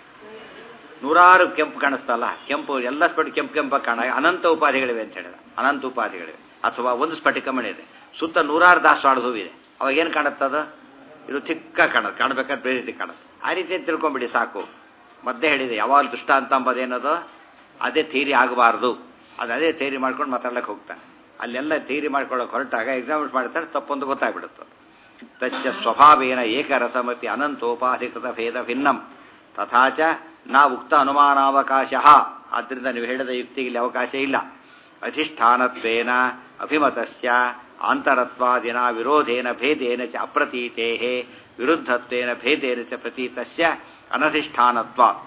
ನೂರಾರು ಕೆಂಪು ಕಾಣಿಸ್ತಲ್ಲ, ಕೆಂಪು ಎಲ್ಲ ಸ್ಫಟಿಕ ಕೆಂಪು ಕೆಂಪಾಗಿ ಕಾಣ. ಅನಂತ ಉಪಾಧಿಗಳಿವೆ ಅಂತ ಹೇಳಿದ. ಅನಂತ ಉಪಾಧಿಗಳಿವೆ. ಅಥವಾ ಒಂದು ಸ್ಫಟಿಕ ಮಣಿ ಇದೆ, ಸುತ್ತ ನೂರಾರು ದಾಸವಾಳ ಹೂವಿದೆ. ಅವಾಗ ಏನು ಕಾಣುತ್ತದ? ಇದು ಚಿಕ್ಕ ಕಾಣುತ್ತೆ, ಕಾಣಬೇಕಾದ್ರೆ ಬೇರೆ ರೀತಿ ಕಾಣುತ್ತೆ. ಆ ರೀತಿ ತಿಳ್ಕೊಂಬಿಡಿ ಸಾಕು. ಮಧ್ಯೆ ಹೇಳಿದೆ, ಯಾವಾಗ ದುಷ್ಟ ಅಂತ ಅಂಬೋದೇನದು ಅದೇ ಥಿಯರಿ ಆಗಬಾರ್ದು. ಅದು ಅದೇ ಥಿಯರಿ ಮಾಡ್ಕೊಂಡು ಮಾತಾಡ್ಲಿಕ್ಕೆ ಹೋಗ್ತಾನೆ. ಅಲ್ಲೆಲ್ಲ ಥಿಯರಿ ಮಾಡ್ಕೊಳ್ಳೋಕೆ ಹೊರಟಾಗ ಎಕ್ಸಾಮಿನ್ ಮಾಡ್ತಾರೆ, ತಪ್ಪೊಂದು ಗೊತ್ತಾಗ್ಬಿಡುತ್ತೆ. ತಚ್ಚ ಸ್ವಭಾವೇನ ಏಕರಸಮಪಿ ಅನಂತೋಪಾಧಿಕೃತ ಭೇದ ಭಿನ್ನಂ ತಥಾಚ ನಾ ಉಕ್ತ ಅನುಮಾನಾವಕಾಶ. ಆದ್ದರಿಂದ ನೀವು ಹೇಳಿದ ಯುಕ್ತಿಗೆ ಇಲ್ಲಿ ಅವಕಾಶ ಇಲ್ಲ. ಅಧಿಷ್ಠಾನತ್ವೇನ ಅಭಿಮತಸ್ಯ ಆಂತರತ್ವಾದಿನ ವಿರೋಧೇನ ಭೇದೇನ ಚ ಅಪ್ರತೀತೇ ವಿರುದ್ಧತ್ವೇನ ಭೇದೇನ ಚ ಪ್ರತೀತಸ್ಯ ಅನಧಿಷ್ಠಾನತ್ವ.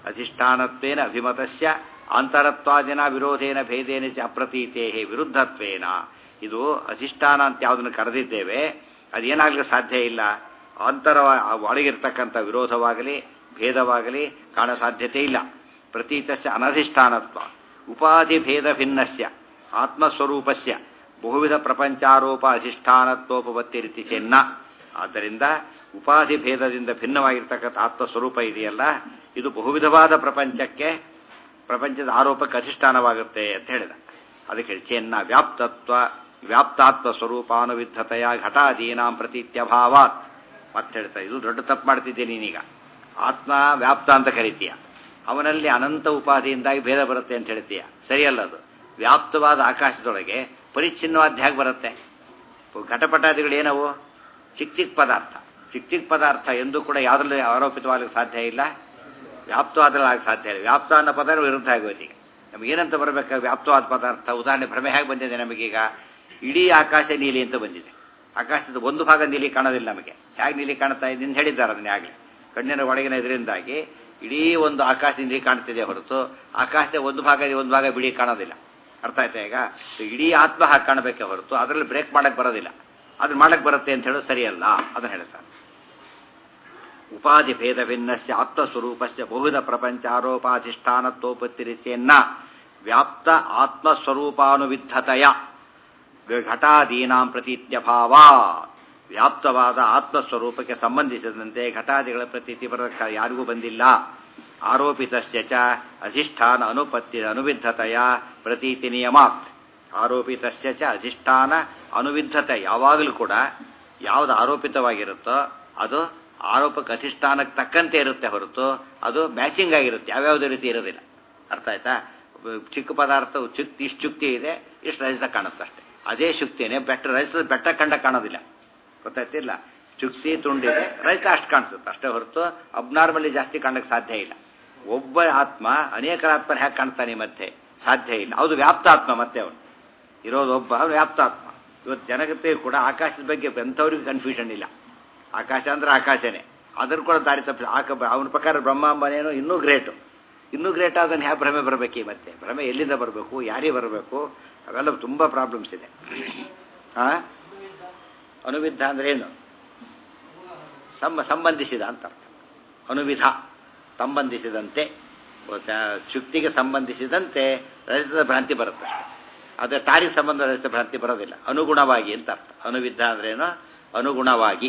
ಅಧಿಷ್ಠಾನತ್ವೇನ ಅಭಿಮತಸ್ಯ ಅಂತರತ್ವಾದಿನ ವಿರೋಧೇನ ಭೇದೇನ ಚ ಅಪ್ರತೀತೇ ವಿರುದ್ಧತ್ವೇನ. ಇದು ಅಧಿಷ್ಠಾನ ಅಂತ ಯಾವುದನ್ನು ಕರೆದಿದ್ದೇವೆ ಅದೇನಾಗಲಿಕ್ಕೆ ಸಾಧ್ಯ ಇಲ್ಲ. ಅಂತರ ಒಳಗಿರ್ತಕ್ಕಂಥ ವಿರೋಧವಾಗಲಿ ಭೇದವಾಗಲಿ ಕಾಣೋ ಸಾಧ್ಯತೆ ಇಲ್ಲ. ಪ್ರತೀತಸ್ಯ ಅನಧಿಷ್ಠಾನತ್ವ ಉಪಾಧಿ ಭೇದ ಭಿನ್ನಸ್ಯ ಆತ್ಮಸ್ವರೂಪಸ್ಯ ಬಹುವಿಧ ಪ್ರಪಂಚಾರೋಪ ಅಧಿಷ್ಠಾನತ್ವೋಪತ್ತಿ ಚೆನ್ನ. ಆದ್ದರಿಂದ ಉಪಾಧಿ ಭೇದದಿಂದ ಭಿನ್ನವಾಗಿರ್ತಕ್ಕಂಥ ಆತ್ಮಸ್ವರೂಪ ಇದೆಯಲ್ಲ, ಇದು ಬಹುವಿಧವಾದ ಪ್ರಪಂಚಕ್ಕೆ ಪ್ರಪಂಚದ ಆರೋಪಕ್ಕೆ ಅಧಿಷ್ಠಾನವಾಗುತ್ತೆ ಅಂತ ಹೇಳಿದ. ಅದಕ್ಕೆ ಚೆನ್ನ ವ್ಯಾಪ್ತತ್ವ ವ್ಯಾಪ್ತಾತ್ಮ ಸ್ವರೂಪಾನುವಿದ್ಧತೆಯ ಘಟಾದೀನಾಂ ಪ್ರತೀತ್ಯಭಾವಾತ್. ಮತ್ತೆ ಹೇಳ್ತಾ ಇದು ದೊಡ್ಡ ತಪ್ಪು ಮಾಡ್ತಿದ್ದೆ ನೀನೀಗ. ಆತ್ಮ ವ್ಯಾಪ್ತ ಅಂತ ಕರಿತೀಯ, ಅವನಲ್ಲಿ ಅನಂತ ಉಪಾಧಿಯಿಂದಾಗಿ ಭೇದ ಬರುತ್ತೆ ಅಂತ ಹೇಳ್ತೀಯ. ಸರಿಯಲ್ಲ. ಅದು ವ್ಯಾಪ್ತವಾದ ಆಕಾಶದೊಳಗೆ ಪರಿಚ್ಛಿನ್ನವಾದ ಹೇಗೆ ಬರುತ್ತೆ? ಘಟಪಟಾದಿಗಳು ಏನವು? ಚಿಕ್ಕ ಚಿಕ್ಕ ಪದಾರ್ಥ. ಚಿಕ್ಕ ಚಿಕ್ಕ ಪದಾರ್ಥ ಎಂದೂ ಕೂಡ ಯಾವುದ್ರಲ್ಲಿ ಆರೋಪಿತವಾಗಲಿಕ್ಕೆ ಸಾಧ್ಯ ಇಲ್ಲ, ವ್ಯಾಪ್ತವಾದ್ರಲ್ಲಿ ಆಗಕ್ಕೆ ಸಾಧ್ಯ ಇಲ್ಲ. ವ್ಯಾಪ್ತ ಅನ್ನೋ ಪದ ವಿರುದ್ಧ ಆಗೋದು. ಈಗ ನಮಗೇನಂತ ಬರಬೇಕು? ವ್ಯಾಪ್ತವಾದ ಪದಾರ್ಥ. ಉದಾಹರಣೆ ಭ್ರಮೆ ಹೇಗೆ ಬಂದಿದೆ ನಮಗೀಗ? ಇಡೀ ಆಕಾಶ ನೀಲಿ ಅಂತ ಬಂದಿದೆ. ಆಕಾಶದ ಒಂದು ಭಾಗ ನೀಲಿ ಕಾಣೋದಿಲ್ಲ ನಮಗೆ. ಹೇಗೆ ನೀಲಿ ಕಾಣ್ತಾ ಇದೆ ಅಂತ ಹೇಳಿದ್ದಾರೆ ಅದನ್ನೇ ಆಗಲಿ. ಕಣ್ಣಿನ ಒಳಗಿನ ಇದರಿಂದಾಗಿ ಇಡೀ ಒಂದು ಆಕಾಶ ನೀಲಿ ಕಾಣ್ತಿದೆ ಹೊರತು ಆಕಾಶದ ಒಂದು ಭಾಗ ಒಂದು ಭಾಗ ಬಿಡಿ ಕಾಣೋದಿಲ್ಲ. ಅರ್ಥ ಆಯ್ತಾ? ಈಗ ಇಡೀ ಆತ್ಮ ಹಾಗೆ ಕಾಣಬೇಕೆ ಹೊರತು ಅದರಲ್ಲಿ ಬ್ರೇಕ್ ಮಾಡಕ್ಕೆ ಬರೋದಿಲ್ಲ. ಅದನ್ನ ಮಾಡಕ್ಕೆ ಬರುತ್ತೆ ಅಂತ ಹೇಳೋದು ಸರಿಯಲ್ಲ. ಅದನ್ನು ಹೇಳ್ತಾರೆ. ಉಪಾಧಿ ಭೇದ ಭಿನ್ನಸ್ಯ ಆತ್ಮಸ್ವರೂಪಸ್ಯ ಬಹುವಿಧ ಪ್ರಪಂಚ ಆರೋಪಾಧಿಷ್ಠಾನತ್ವೋಪತ್ತಿರಿಚೇನ್ನ ವ್ಯಾಪ್ತ ಆತ್ಮಸ್ವರೂಪಾನುವಿದ್ಧತೆಯ ಘಟಾದೀನಾಂ ಪ್ರತೀತ್ಯಭಾವಾ. ವ್ಯಾಪ್ತವಾದ ಆತ್ಮಸ್ವರೂಪಕ್ಕೆ ಸಂಬಂಧಿಸಿದಂತೆ ಘಟಾದಿಗಳ ಪ್ರತೀತಿ ಬರೋದಕ್ಕೆ ಯಾರಿಗೂ ಬಂದಿಲ್ಲ. ಆರೋಪಿತಸ್ಯ ಚ ಅಧಿಷ್ಠಾನ ಅನುಪತ್ತಿ ಅನುವಿದ್ಧತೆಯ ಪ್ರತೀತಿ ನಿಯಮಾತ್. ಆರೋಪಿತಸ್ಯ ಚ ಅಧಿಷ್ಠಾನ ಅನುವಿದ್ಧತೆ. ಯಾವಾಗಲೂ ಕೂಡ ಯಾವುದು ಆರೋಪಿತವಾಗಿರುತ್ತೋ ಅದು ಆರೋಪಕ್ಕೆ ಅಧಿಷ್ಠಾನಕ್ಕೆ ತಕ್ಕಂತೆ ಇರುತ್ತೆ ಹೊರತು ಅದು ಮ್ಯಾಚಿಂಗ್ ಆಗಿರುತ್ತೆ, ಯಾವ್ಯಾವುದೇ ರೀತಿ ಇರೋದಿಲ್ಲ. ಅರ್ಥ ಆಯ್ತಾ? ಚಿಕ್ಕ ಪದಾರ್ಥ ಚಿಕ್ಕ ಇಷ್ಟು ಶುಕ್ತಿ ಇದೆ, ಇಷ್ಟು ರಜತ ಕಾಣುತ್ತೆ ಅಷ್ಟೇ. ಅದೇ ಶುಕ್ತಿನೇ ಬೆಟ್ಟ ರಜತದ ಬೆಟ್ಟ ಕಂಡ ಕಾಣೋದಿಲ್ಲ. ಗೊತ್ತಾಯ್ತಿಲ್ಲ? ಶುಕ್ತಿ ತುಂಡಿದೆ, ರಜತ ಅಷ್ಟು ಕಾಣಿಸುತ್ತೆ ಅಷ್ಟೇ ಹೊರತು ಅಬ್ನಾರ್ಮಲಿ ಜಾಸ್ತಿ ಕಾಣಕ್ಕೆ ಸಾಧ್ಯ ಇಲ್ಲ. ಒಬ್ಬ ಆತ್ಮ ಅನೇಕರ ಆತ್ಮ ಹೇಗೆ ಕಾಣ್ತಾನೆ ಮತ್ತೆ? ಸಾಧ್ಯ ಇಲ್ಲ. ಅದು ವ್ಯಾಪ್ತಾತ್ಮ. ಮತ್ತೆ ಅವನು ಇರೋದು ಒಬ್ಬ ವ್ಯಾಪ್ತಾತ್ಮ. ಇವತ್ತು ಜನಗತೆ ಕೂಡ ಆಕಾಶದ ಬಗ್ಗೆ ಎಂಥವ್ರಿಗೆ ಕನ್ಫ್ಯೂಷನ್ ಇಲ್ಲ. ಆಕಾಶ ಅಂದ್ರೆ ಆಕಾಶನೇ, ಅದ್ರ ಕೂಡ ದಾರಿ ತಪ್ಪಿಸ ಆಕ ಅವನ ಪ್ರಕಾರ ಬ್ರಹ್ಮಾಂಬನೇನೋ ಇನ್ನೂ ಗ್ರೇಟು. ಇನ್ನೂ ಗ್ರೇಟ್ ಆದನ್ನು ಯಾವ ಭ್ರಮೆ ಬರಬೇಕು? ಮತ್ತೆ ಭ್ರಮೆ ಎಲ್ಲಿಂದ ಬರಬೇಕು, ಯಾರಿಗೆ ಬರಬೇಕು? ಅವೆಲ್ಲ ತುಂಬ ಪ್ರಾಬ್ಲಮ್ಸ್ ಇದೆ. ಆ ಅನುವಿಧ ಅಂದ್ರೆ ಏನು? ಸಮ ಸಂಬಂಧಿಸಿದ ಅಂತ ಅರ್ಥ. ಅನುವಿಧ ಸಂಬಂಧಿಸಿದಂತೆ, ಶುಕ್ತಿಗೆ ಸಂಬಂಧಿಸಿದಂತೆ ರಜತದ ಭ್ರಾಂತಿ ಬರುತ್ತೆ. ಆದರೆ ಟಾರಿಗೆ ಸಂಬಂಧ ರಜತ ಭ್ರಾಂತಿ ಬರೋದಿಲ್ಲ. ಅನುಗುಣವಾಗಿ ಅಂತ ಅರ್ಥ. ಅನುವಿಧ ಅಂದ್ರೇನು? ಅನುಗುಣವಾಗಿ.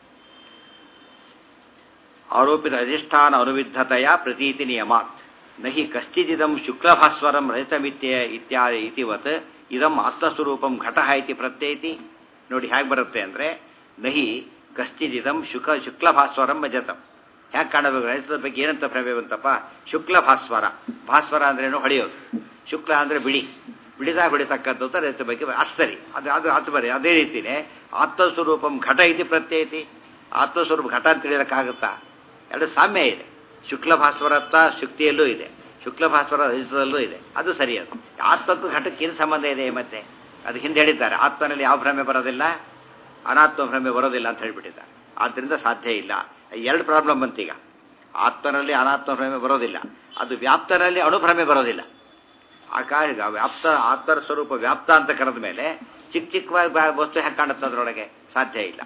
ಆರೋಪಿತ ಅಧಿಷ್ಠಾನ ಅನುವಿದ್ಧತೆಯ ಪ್ರತೀತಿ ನಿಯಮಾತ್ ನಹಿ ಕಶ್ಚಿದಿದಂ ಶುಕ್ಲಭಾಸ್ವರಂ ರಜತಮಿತ್ಯ ಇತ್ಯಾದಿ ಇತಿವತ್ ಇದಂ ಆತ್ಮಸ್ವರೂಪಂ ಘಟಃ ಇತಿ ಪ್ರತ್ಯೇತಿ. ನೋಡಿ ಹೇಗೆ ಬರುತ್ತೆ ಅಂದರೆ, ನಹಿ ಕಶ್ಚಿದಿದಂ ಶುಕ ಶುಕ್ಲಭಾಸ್ವರಂ ರಜತಂ. ಹೇಗೆ ಕಾಣಬೇಕು? ರಜತದ ಬಗ್ಗೆ ಏನಂತ ಭ್ರಮೆ ಬಂತಪ್ಪ? ಶುಕ್ಲಭಾಸ್ವರ. ಭಾಸ್ವರ ಅಂದ್ರೇನು? ಹೊಳೆಯೋದು. ಶುಕ್ಲ ಅಂದರೆ ಬಿಳಿ, ಬಿಡಿದಾಗ ಹೊಡಿತಕ್ಕಂಥ ರಜತ ಬಗ್ಗೆ ಅಷ್ಟು ಸರಿ. ಅದು ಅದು ಅದು ಬರೀ ಅದೇ ರೀತಿಯೇ ಆತ್ಮಸ್ವರೂಪಂ ಘಟ ಇತಿ ಪ್ರತ್ಯೇತಿ. ಆತ್ಮಸ್ವರೂಪ ಘಟ ಅಂತ ತಿಳಿಯೋಕ್ಕಾಗುತ್ತಾ? ಎರಡು ಸಾಮ್ಯ ಇದೆ. ಶುಕ್ಲ ಭಾಸ್ವರತ್ವ ಶುಕ್ತಿಯಲ್ಲೂ ಇದೆ, ಶುಕ್ಲ ಭಾಸ್ವರ ರಜತದಲ್ಲೂ ಇದೆ. ಅದು ಸರಿ. ಅದು ಆತ್ಮಕ್ಕೂ ಘಟಕ್ಕೆ ಏನು ಸಂಬಂಧ ಇದೆ? ಮತ್ತೆ ಅದು ಹಿಂದೆ ಹೇಳಿದ್ದಾರೆ, ಆತ್ಮನಲ್ಲಿ ಯಾವ ಭ್ರಮೆ ಬರೋದಿಲ್ಲ, ಅನಾತ್ಮ ಭ್ರಮೆ ಬರೋದಿಲ್ಲ ಅಂತ ಹೇಳಿಬಿಟ್ಟಿದ್ದಾರೆ. ಆದ್ದರಿಂದ ಸಾಧ್ಯ ಇಲ್ಲ. ಎರಡು ಪ್ರಾಬ್ಲಮ್ ಬಂತೀಗ. ಆತ್ಮನಲ್ಲಿ ಅನಾತ್ಮ ಭ್ರಮೆ ಬರೋದಿಲ್ಲ, ಅದು ವ್ಯಾಪ್ತನಲ್ಲಿ ಅಣುಭ್ರಮೆ ಬರೋದಿಲ್ಲ. ಆಕಾಶ ವ್ಯಾಪ್ತ ಆತ್ಮರ ಸ್ವರೂಪ ವ್ಯಾಪ್ತ ಅಂತ ಕರೆದ ಮೇಲೆ ಚಿಕ್ಕ ಚಿಕ್ಕವಾಗಿ ವಸ್ತು ಹೇಗೆ ಕಾಣುತ್ತೆ ಅದರೊಳಗೆ? ಸಾಧ್ಯ ಇಲ್ಲ.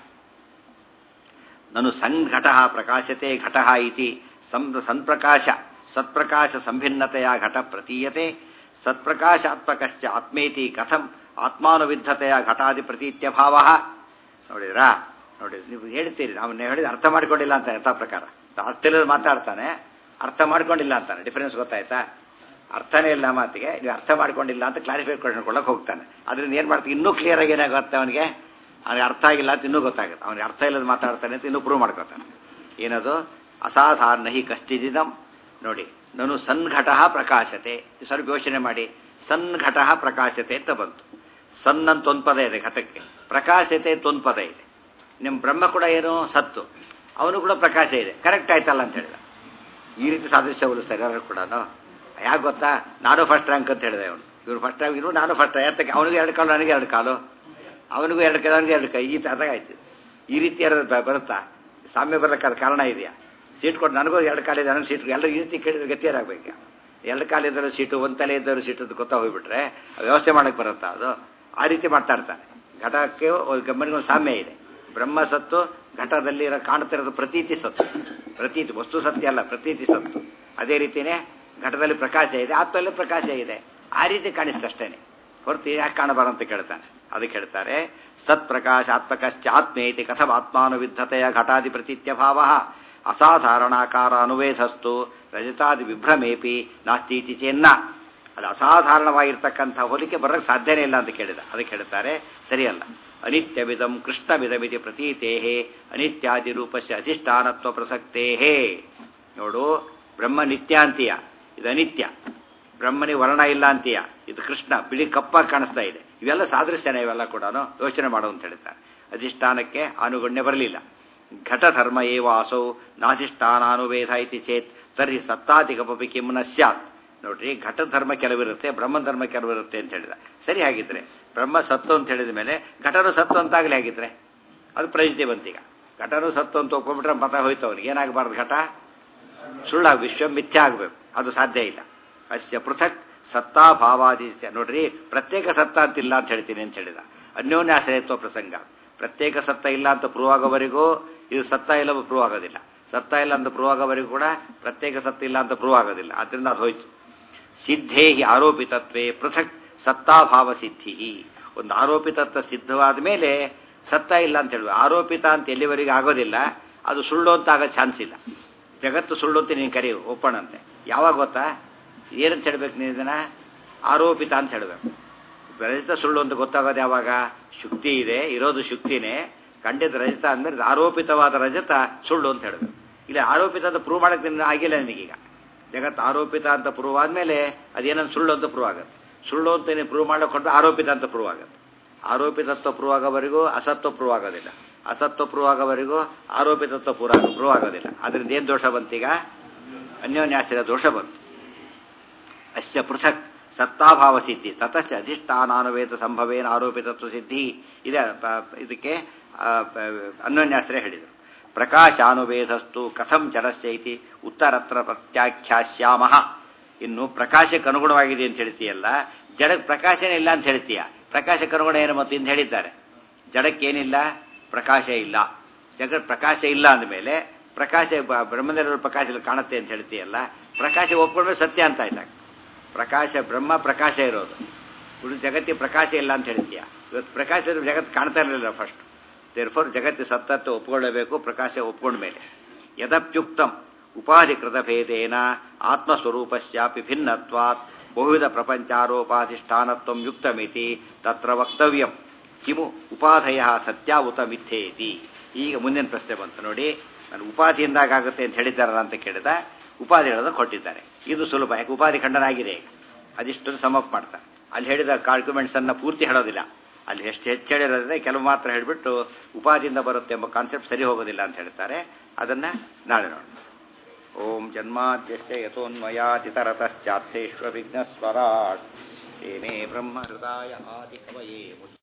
ನನು ಸಂಘಟ ಪ್ರಕಾಶತೆ ಘಟ ಇತಿ ಸನ್ಪ್ರಕಾಶ ಸತ್ಪ್ರಕಾಶ ಸಂಭಿನ್ನತೆಯ ಘಟ ಪ್ರತೀಯತೆ ಸತ್ಪ್ರಕಾಶಾತ್ಮಕಶ್ಚ ಆತ್ಮೇತಿ ಕಥಂ ಆತ್ಮಾನುವಿದ್ಧತೆಯ ಘಟಾದಿ ಪ್ರತೀತ್ಯಭಾವ. ನೋಡಿದ್ರಾ? ನೋಡಿ, ನೀವು ಹೇಳ್ತೀರಿ, ಅವನ್ನ ಹೇಳಿದ ಅರ್ಥ ಮಾಡ್ಕೊಂಡಿಲ್ಲ ಅಂತ ಯಥಾ ಪ್ರಕಾರ ಅರ್ಥದಲ್ಲಿ ಮಾತಾಡ್ತಾನೆ, ಅರ್ಥ ಮಾಡ್ಕೊಂಡಿಲ್ಲ ಅಂತಾನೆ. ಡಿಫರೆನ್ಸ್ ಗೊತ್ತಾಯ್ತಾ? ಅರ್ಥನೇ ಇಲ್ಲ ಮಾತಿಗೆ, ನೀವು ಅರ್ಥ ಮಾಡ್ಕೊಂಡಿಲ್ಲ ಅಂತ ಕ್ಲಾರಿಫೈ ಕೊಡಕ್ಕೆ ಹೋಗ್ತಾನೆ. ಅದರಿಂದ ಏನು ಮಾಡ್ತೀವಿ? ಇನ್ನೂ ಕ್ಲಿಯರ್ ಆಗಿ ಏನಾಗುತ್ತೆ ಅವನಿಗೆ? ಅವನಿಗೆ ಅರ್ಥ ಆಗಿಲ್ಲ ಅಂತ ಇನ್ನೂ ಗೊತ್ತಾಗುತ್ತೆ. ಅವನಿಗೆ ಅರ್ಥ ಇಲ್ಲದ ಮಾತಾಡ್ತಾನೆ ಅಂತ ಇನ್ನೂ ಪ್ರೂವ್ ಮಾಡ್ಕೊತಾನೆ. ಏನದು? ಅಸಾಧಾರಣ ಹಿ ಕಶ್ಚಿದಿದಂ. ನೋಡಿ, ನಾನು ಸನ್ಘಟ ಪ್ರಕಾಶತೆ. ಸ್ವಲ್ಪ ಯೋಚನೆ ಮಾಡಿ. ಸನ್ಘಟ ಪ್ರಕಾಶತೆ ಅಂತ ಬಂತು. ಸನ್ ಅಂತ ಒಂದು ಪದ ಇದೆ ಘಟಕ್ಕೆ, ಪ್ರಕಾಶತೆ ಒಂದು ಪದ ಇದೆ. ನಿಮ್ಮ ಬ್ರಹ್ಮ ಕೂಡ ಏನು? ಸತ್ತು. ಅವನು ಕೂಡ ಪ್ರಕಾಶ ಇದೆ. ಕರೆಕ್ಟ್ ಆಯ್ತಲ್ಲ ಅಂತ ಹೇಳಿದ. ಈ ರೀತಿ ಸಾದೃಶ್ಯ ಹೋಲಿಸ್ತಾರೆ ಎಲ್ಲರೂ ಕೂಡ. ಯಾಕೆ ಗೊತ್ತಾ? ನಾನು ಫಸ್ಟ್ ರ್ಯಾಂಕ್ ಅಂತ ಹೇಳಿದೆ. ಅವನು ಇವ್ರು ಫಸ್ಟ್ ರ್ಯಾಂಕ್, ಇವರು ನಾನು ಫಸ್ಟ್ ರ್ಯಾಂಕ್. ಯಾತಕ್ಕೆ? ಅವನಿಗೆ ಎರಡು ಕಾಲು, ನನಗೆ ಎರಡು ಕಾಲು, ಅವನಿಗೂ ಎರಡು ಕೈ, ಅವನಿಗೆ ಎರಡು ಕೈ. ಈ ಥರ ಆಯ್ತು. ಈ ರೀತಿ ಯಾರು ಬರುತ್ತಾ? ಸಾಮ್ಯ ಬರಲಿಕ್ಕೆ ಅದು ಕಾರಣ ಇದೆಯಾ? ಸೀಟ್ ಕೊಟ್ಟು ನನಗೂ ಎರಡು ಕಾಲಿದೆ ನನಗೆ ಸೀಟ್ ಎಲ್ಲರೂ ಈ ರೀತಿ ಕೇಳಿದ್ರೆ ಗತಿಯರಾಗಬೇಕು. ಎರಡು ಕಾಲಿದ್ದರೂ ಸೀಟು, ಒಂದು ತಲೆ ಇದ್ದರೂ ಸೀಟು ಅಂತ ಗೊತ್ತಾ ಹೋಗ್ಬಿಟ್ರೆ ವ್ಯವಸ್ಥೆ ಮಾಡೋಕ್ಕೆ ಬರುತ್ತಾ ಅದು? ಆ ರೀತಿ ಮಾಡ್ತಾ ಇರ್ತಾರೆ. ಘಟಕ್ಕೆ ಗಮ್ಮನಿಗೊಂದು ಸಾಮ್ಯ ಇದೆ. ಬ್ರಹ್ಮ ಸತ್ತು, ಘಟದಲ್ಲಿ ಇರೋ ಕಾಣ್ತಿರೋದು ಪ್ರತೀತಿ ಸತ್ತು. ಪ್ರತೀತಿ ವಸ್ತು ಸತ್ಯ ಅಲ್ಲ, ಪ್ರತೀತಿ ಸತ್ತು. ಅದೇ ರೀತಿಯೇ ಘಟದಲ್ಲಿ ಪ್ರಕಾಶ ಇದೆ, ಆತ್ಮದಲ್ಲಿ ಪ್ರಕಾಶ ಇದೆ. ಆ ರೀತಿ ಕಾಣಿಸ್ತಷ್ಟೇನೆ ಹೊರತು ಯಾಕೆ ಕಾಣಬಾರಂತ ಕೇಳ್ತಾನೆ. ಅದಕ್ಕೆ ಹೇಳ್ತಾರೆ ಸತ್ ಪ್ರಕಾಶಾತ್ಮಕಶ್ಚ ಆತ್ಮೇತಿ ಕಥಂ ಆತ್ಮಾನುವಿದ್ಧತೆಯ ಘಟಾದಿ ಪ್ರತೀತ್ಯ ಭಾವ ಅಸಾಧಾರಣಾಕಾರ ಅನುವೇಧಸ್ತು ರಜತಾದಿ ವಿಭ್ರಮೇಪಿ ನಾಸ್ತೀತಿ ಚೆನ್ನ. ಅದು ಅಸಾಧಾರಣವಾಗಿರ್ತಕ್ಕಂಥ ಹೋಲಿಕೆ ಬರೋಕ್ಕೆ ಸಾಧ್ಯನೇ ಇಲ್ಲ ಅಂತ ಕೇಳಿದ. ಅದಕ್ಕೆ ಹೇಳ್ತಾರೆ ಸರಿಯಲ್ಲ. ಅನಿತ್ಯವಿದಂ ಕೃಷ್ಣವಿದಮಿತಿ ಪ್ರತೀತೇಹೇ ಅನಿತ್ಯಾದಿ ರೂಪಸ್ಯ ಅಧಿಷ್ಠಾನತ್ವ ಪ್ರಸಕ್ತೇಹೇ. ನೋಡು, ಬ್ರಹ್ಮ ನಿತ್ಯ ಅಂತೀಯ, ಇದು ಅನಿತ್ಯ. ಬ್ರಹ್ಮನಿ ವರ್ಣ ಇಲ್ಲ ಅಂತೀಯ, ಇದು ಕೃಷ್ಣ ಬಿಳಿ ಕಪ್ಪಾಗಿ ಕಾಣಿಸ್ತಾ ಇದೆ. ಇವೆಲ್ಲ ಸಾದೃಶ್ಯನ, ಇವೆಲ್ಲ ಕೂಡ ಯೋಚನೆ ಮಾಡು ಅಂತ ಹೇಳ್ತಾರೆ. ಅಧಿಷ್ಠಾನಕ್ಕೆ ಅನುಗುಣ್ಯ ಬರಲಿಲ್ಲ. ಘಟಧರ್ಮ ಏವಾಸೌ ನಾಧಿಷ್ಠಾನಾನುವೇದ ಇತಿ ಚೇತ್ ತರ್ಹಿ ಸತ್ತಾಧಿಕಪಿ ಕಿಮ್ನ ಸ್ಯಾತ್. ನೋಡ್ರಿ, ಘಟಧರ್ಮ ಕೆಲವಿರುತ್ತೆ, ಬ್ರಹ್ಮನ ಧರ್ಮ ಕೆಲವಿರುತ್ತೆ ಅಂತ ಹೇಳಿದ. ಸರಿ, ಹಾಗಿದ್ರೆ ಬ್ರಹ್ಮ ಸತ್ತು ಅಂತ ಹೇಳಿದ ಮೇಲೆ ಘಟನು ಸತ್ತು ಅಂತಾಗಲಿ. ಆಗಿದ್ರೆ ಅದು ಪ್ರಯುಕ್ತಿ ಬಂತೀಗ. ಘಟನು ಸತ್ತು ಅಂತ ಒಪ್ಕೊಂಡ್ಬಿಟ್ರೆ ಮತ ಹೋಯ್ತು ಅವನಿಗೆ. ಏನಾಗಬಾರ್ದು? ಘಟ ಸುಳ್ಳಾಗ ವಿಶ್ವ ಮಿಥ್ಯ ಆಗಬೇಕು. ಅದು ಸಾಧ್ಯ ಇಲ್ಲ. ಅಸ್ಯ ಪೃಥಕ್ ಸತ್ತಾ ಭಾವಾದಿ. ನೋಡ್ರಿ, ಪ್ರತ್ಯೇಕ ಸತ್ತ ಅಂತಿಲ್ಲ ಅಂತ ಹೇಳ್ತೀನಿ ಅಂತ ಹೇಳಿದ. ಅನ್ಯೋನ್ಯಾಶ್ರಯತ್ವ ಪ್ರಸಂಗ. ಪ್ರತ್ಯೇಕ ಸತ್ತ ಇಲ್ಲ ಅಂತ ಪ್ರೂವ್ ಆಗೋವರೆಗೂ ಇದು ಸತ್ತ ಇಲ್ಲ ಪ್ರೂವ್ ಆಗೋದಿಲ್ಲ. ಸತ್ತ ಇಲ್ಲ ಅಂತ ಪ್ರೂವ್ ಆಗೋವರೆಗೂ ಕೂಡ ಪ್ರತ್ಯೇಕ ಸತ್ತ ಇಲ್ಲ ಅಂತ ಪ್ರೂವ್ ಆಗೋದಿಲ್ಲ. ಅದರಿಂದ ಅದು ಹೋಯ್ತು. ಸಿದ್ಧೇ ಹಿ ಆರೋಪಿತತ್ವೇ ಪೃಥಕ್ ಸತ್ತಾಭಾವ ಸಿದ್ಧಿ. ಒಂದು ಆರೋಪಿತತ್ವ ಸಿದ್ಧವಾದ ಮೇಲೆ ಸತ್ತ ಇಲ್ಲ ಅಂತ ಹೇಳುವ. ಆರೋಪಿತ ಅಂತ ಎಲ್ಲಿವರೆಗೂ ಆಗೋದಿಲ್ಲ, ಅದು ಸುಳ್ಳು ಅಂತ ಆಗೋ ಚಾನ್ಸ್ ಇಲ್ಲ. ಜಗತ್ತು ಸುಳ್ಳು ಅಂತ ನೀನು ಕರಿ ಒಪ್ಪಣ ಅಂತೆ. ಯಾವಾಗ ಗೊತ್ತಾ? ಏನಂತ ಹೇಳ್ಬೇಕು ನೀನು ಇದನ್ನ? ಆರೋಪಿತ ಅಂತ ಹೇಳಬೇಕು. ರಜತ ಸುಳ್ಳು ಅಂತ ಗೊತ್ತಾಗೋದು ಯಾವಾಗ? ಶುಕ್ತಿ ಇದೆ, ಇರೋದು ಶುಕ್ತಿನೇ. ಖಂಡಿತ ರಜತ ಅಂದ್ಮೇಲೆ ಆರೋಪಿತವಾದ ರಜತ ಸುಳ್ಳು ಅಂತ ಹೇಳಬೇಕು. ಇಲ್ಲ, ಆರೋಪಿತ ಅಂತ ಪ್ರೂವ್ ಮಾಡಕ್ಕೆ ನಿನ್ನ ಆಗಿಲ್ಲ ನಿನಗೀಗ. ಜಗತ್ತು ಆರೋಪಿತ ಅಂತ ಪ್ರೂವ್ ಆದಮೇಲೆ ಅದೇನೋ ಸುಳ್ಳು ಅಂತ ಪ್ರೂವ್ ಆಗುತ್ತೆ. ಸುಳ್ಳು ಅಂತ ನೀನು ಪ್ರೂವ್ ಮಾಡಕೊಂಡು ಆರೋಪಿತ ಅಂತ ಪ್ರೂವ್ ಆಗುತ್ತೆ. ಆರೋಪಿತತ್ವ ಪ್ರೂವ್ ಆಗೋವರೆಗೂ ಅಸತ್ವ ಪ್ರೂವ್ ಆಗೋದಿಲ್ಲ. ಅಸತ್ವ ಪ್ರೂವ್ ಆಗೋವರೆಗೂ ಆರೋಪಿತತ್ವ ಪೂರ ಪ್ರೂವ್ ಆಗೋದಿಲ್ಲ. ಅದರಿಂದ ಏನು ದೋಷ ಬಂತೀಗ? ಅನ್ಯೋನ್ಯಾಶ್ರಯ ದೋಷ ಬಂತು. ಅಸ್ಯ ಪೃಥಕ್ ಸತ್ತಾಭಾವ ಸಿದ್ಧಿ ತತಶ್ಚ ಅಧಿಷ್ಠಾನಾನುವೇದ ಸಂಭವೇನ ಆರೋಪಿತತ್ವ ಸಿದ್ಧಿ ಇದೆ. ಇದಕ್ಕೆ ಅನ್ಯೋನ್ಯಾಶ್ರಯ ಹೇಳಿದರು. ಪ್ರಕಾಶಾನುವೇದಸ್ತು ಕಥಂ ಜಡಸ್ಯ ಇತಿ ಉತ್ತರತ್ರ ಪ್ರತ್ಯಾಖ್ಯಾಸ್ಯಾಮ. ಇನ್ನು ಪ್ರಕಾಶಕ್ಕೆ ಅನುಗುಣವಾಗಿದೆ ಅಂತ ಹೇಳ್ತೀಯಲ್ಲ, ಜಡಕ್ಕೆ ಪ್ರಕಾಶನೇ ಇಲ್ಲ ಅಂತ ಹೇಳ್ತೀಯ. ಪ್ರಕಾಶಕ್ಕೆ ಅನುಗುಣ ಏನು ಮತ್ತು ಇಂದು ಹೇಳಿದ್ದಾರೆ? ಜಡಕ್ಕೇನಿಲ್ಲ? ಪ್ರಕಾಶ ಇಲ್ಲ. ಜಗತ್ ಪ್ರಕಾಶ ಇಲ್ಲ ಅಂದಮೇಲೆ ಪ್ರಕಾಶ ಬ್ರಹ್ಮದೇವರ ಪ್ರಕಾಶ ಕಾಣುತ್ತೆ ಅಂತ ಹೇಳ್ತೀಯಲ್ಲ, ಪ್ರಕಾಶ ಒಪ್ಕೊಂಡ್ರೆ ಸತ್ಯ ಅಂತ ಆಯ್ತಾಗ. ಪ್ರಕಾಶ ಬ್ರಹ್ಮ ಪ್ರಕಾಶ ಇರೋದು, ಉಳಿದ ಜಗತ್ತಿಗೆ ಪ್ರಕಾಶ ಇಲ್ಲ ಅಂತ ಹೇಳ್ತೀಯ. ಇವತ್ತು ಪ್ರಕಾಶ ಜಗತ್ತು ಕಾಣ್ತಾ ಇರಲಿಲ್ಲ ಫಸ್ಟ್. ದೇರ್ಫೋರ್ ಜಗತ್ತು ಸತ್ತತ್ವ ಒಪ್ಕೊಳ್ಳಬೇಕು, ಪ್ರಕಾಶ ಒಪ್ಕೊಂಡ ಮೇಲೆ. ಯದಪ್ಯುಕ್ತಂ ಉಪಾಧಿಕೃತ ಭೇದೇನ ಆತ್ಮಸ್ವರೂಪಸ್ಯಾಪಿ ಭಿನ್ನತ್ವಾತ್ ಬಹುವಿಧ ಪ್ರಪಂಚಾರೋಪಾಧಿಷ್ಠಾನತ್ವಂ ಯುಕ್ತಮಿತಿ ತತ್ರ ವಕ್ತವ್ಯಂ. ಕಿಮು ಉಪಾಧಯ ಸತ್ಯ ಉತ ಮಿಥ್ಯೇತಿ. ಈಗ ಮುಂದಿನ ಪ್ರಶ್ನೆ ಬಂತು ನೋಡಿ. ನಾನು ಉಪಾಧಿಯಿಂದಾಗುತ್ತೆ ಅಂತ ಹೇಳಿದ್ದಾರಲ್ಲ ಅಂತ ಕೇಳಿದ. ಉಪಾಧಿ ಹೇಳೋದನ್ನು ಕೊಟ್ಟಿದ್ದಾರೆ. ಇದು ಸುಲಭ, ಯಾಕೆ ಉಪಾಧಿ ಖಂಡನ ಆಗಿದೆ. ಈಗ ಅದಿಷ್ಟನ್ನು ಸಮಪ್ ಮಾಡ್ತಾರೆ. ಅಲ್ಲಿ ಹೇಳಿದ ಆರ್ಗ್ಯುಮೆಂಟ್ಸ್ ಅನ್ನ ಪೂರ್ತಿ ಹೇಳೋದಿಲ್ಲ. ಅಲ್ಲಿ ಎಷ್ಟು ಹೆಚ್ಚು ಹೇಳಿರೋದ್ರೆ ಕೆಲವು ಮಾತ್ರ ಹೇಳಿಬಿಟ್ಟು ಉಪಾಧಿಯಿಂದ ಬರುತ್ತೆ ಎಂಬ ಕಾನ್ಸೆಪ್ಟ್ ಸರಿ ಹೋಗೋದಿಲ್ಲ ಅಂತ ಹೇಳ್ತಾರೆ. ಅದನ್ನ ನಾಳೆ ನೋಡೋಣ. ಓಂ ಜನ್ಮಾದ್ಯಸ್ಯ ಯತೋನ್ಮಯಾದಿತರತಶ್ಚಾರ್ಥೇಶ್ವ ವಿಘ್ನಸ್ವರಾಟ್ ತೇನೇ ಬ್ರಹ್ಮ ಹೃದಯ ಆದಿ ಕವಯೇ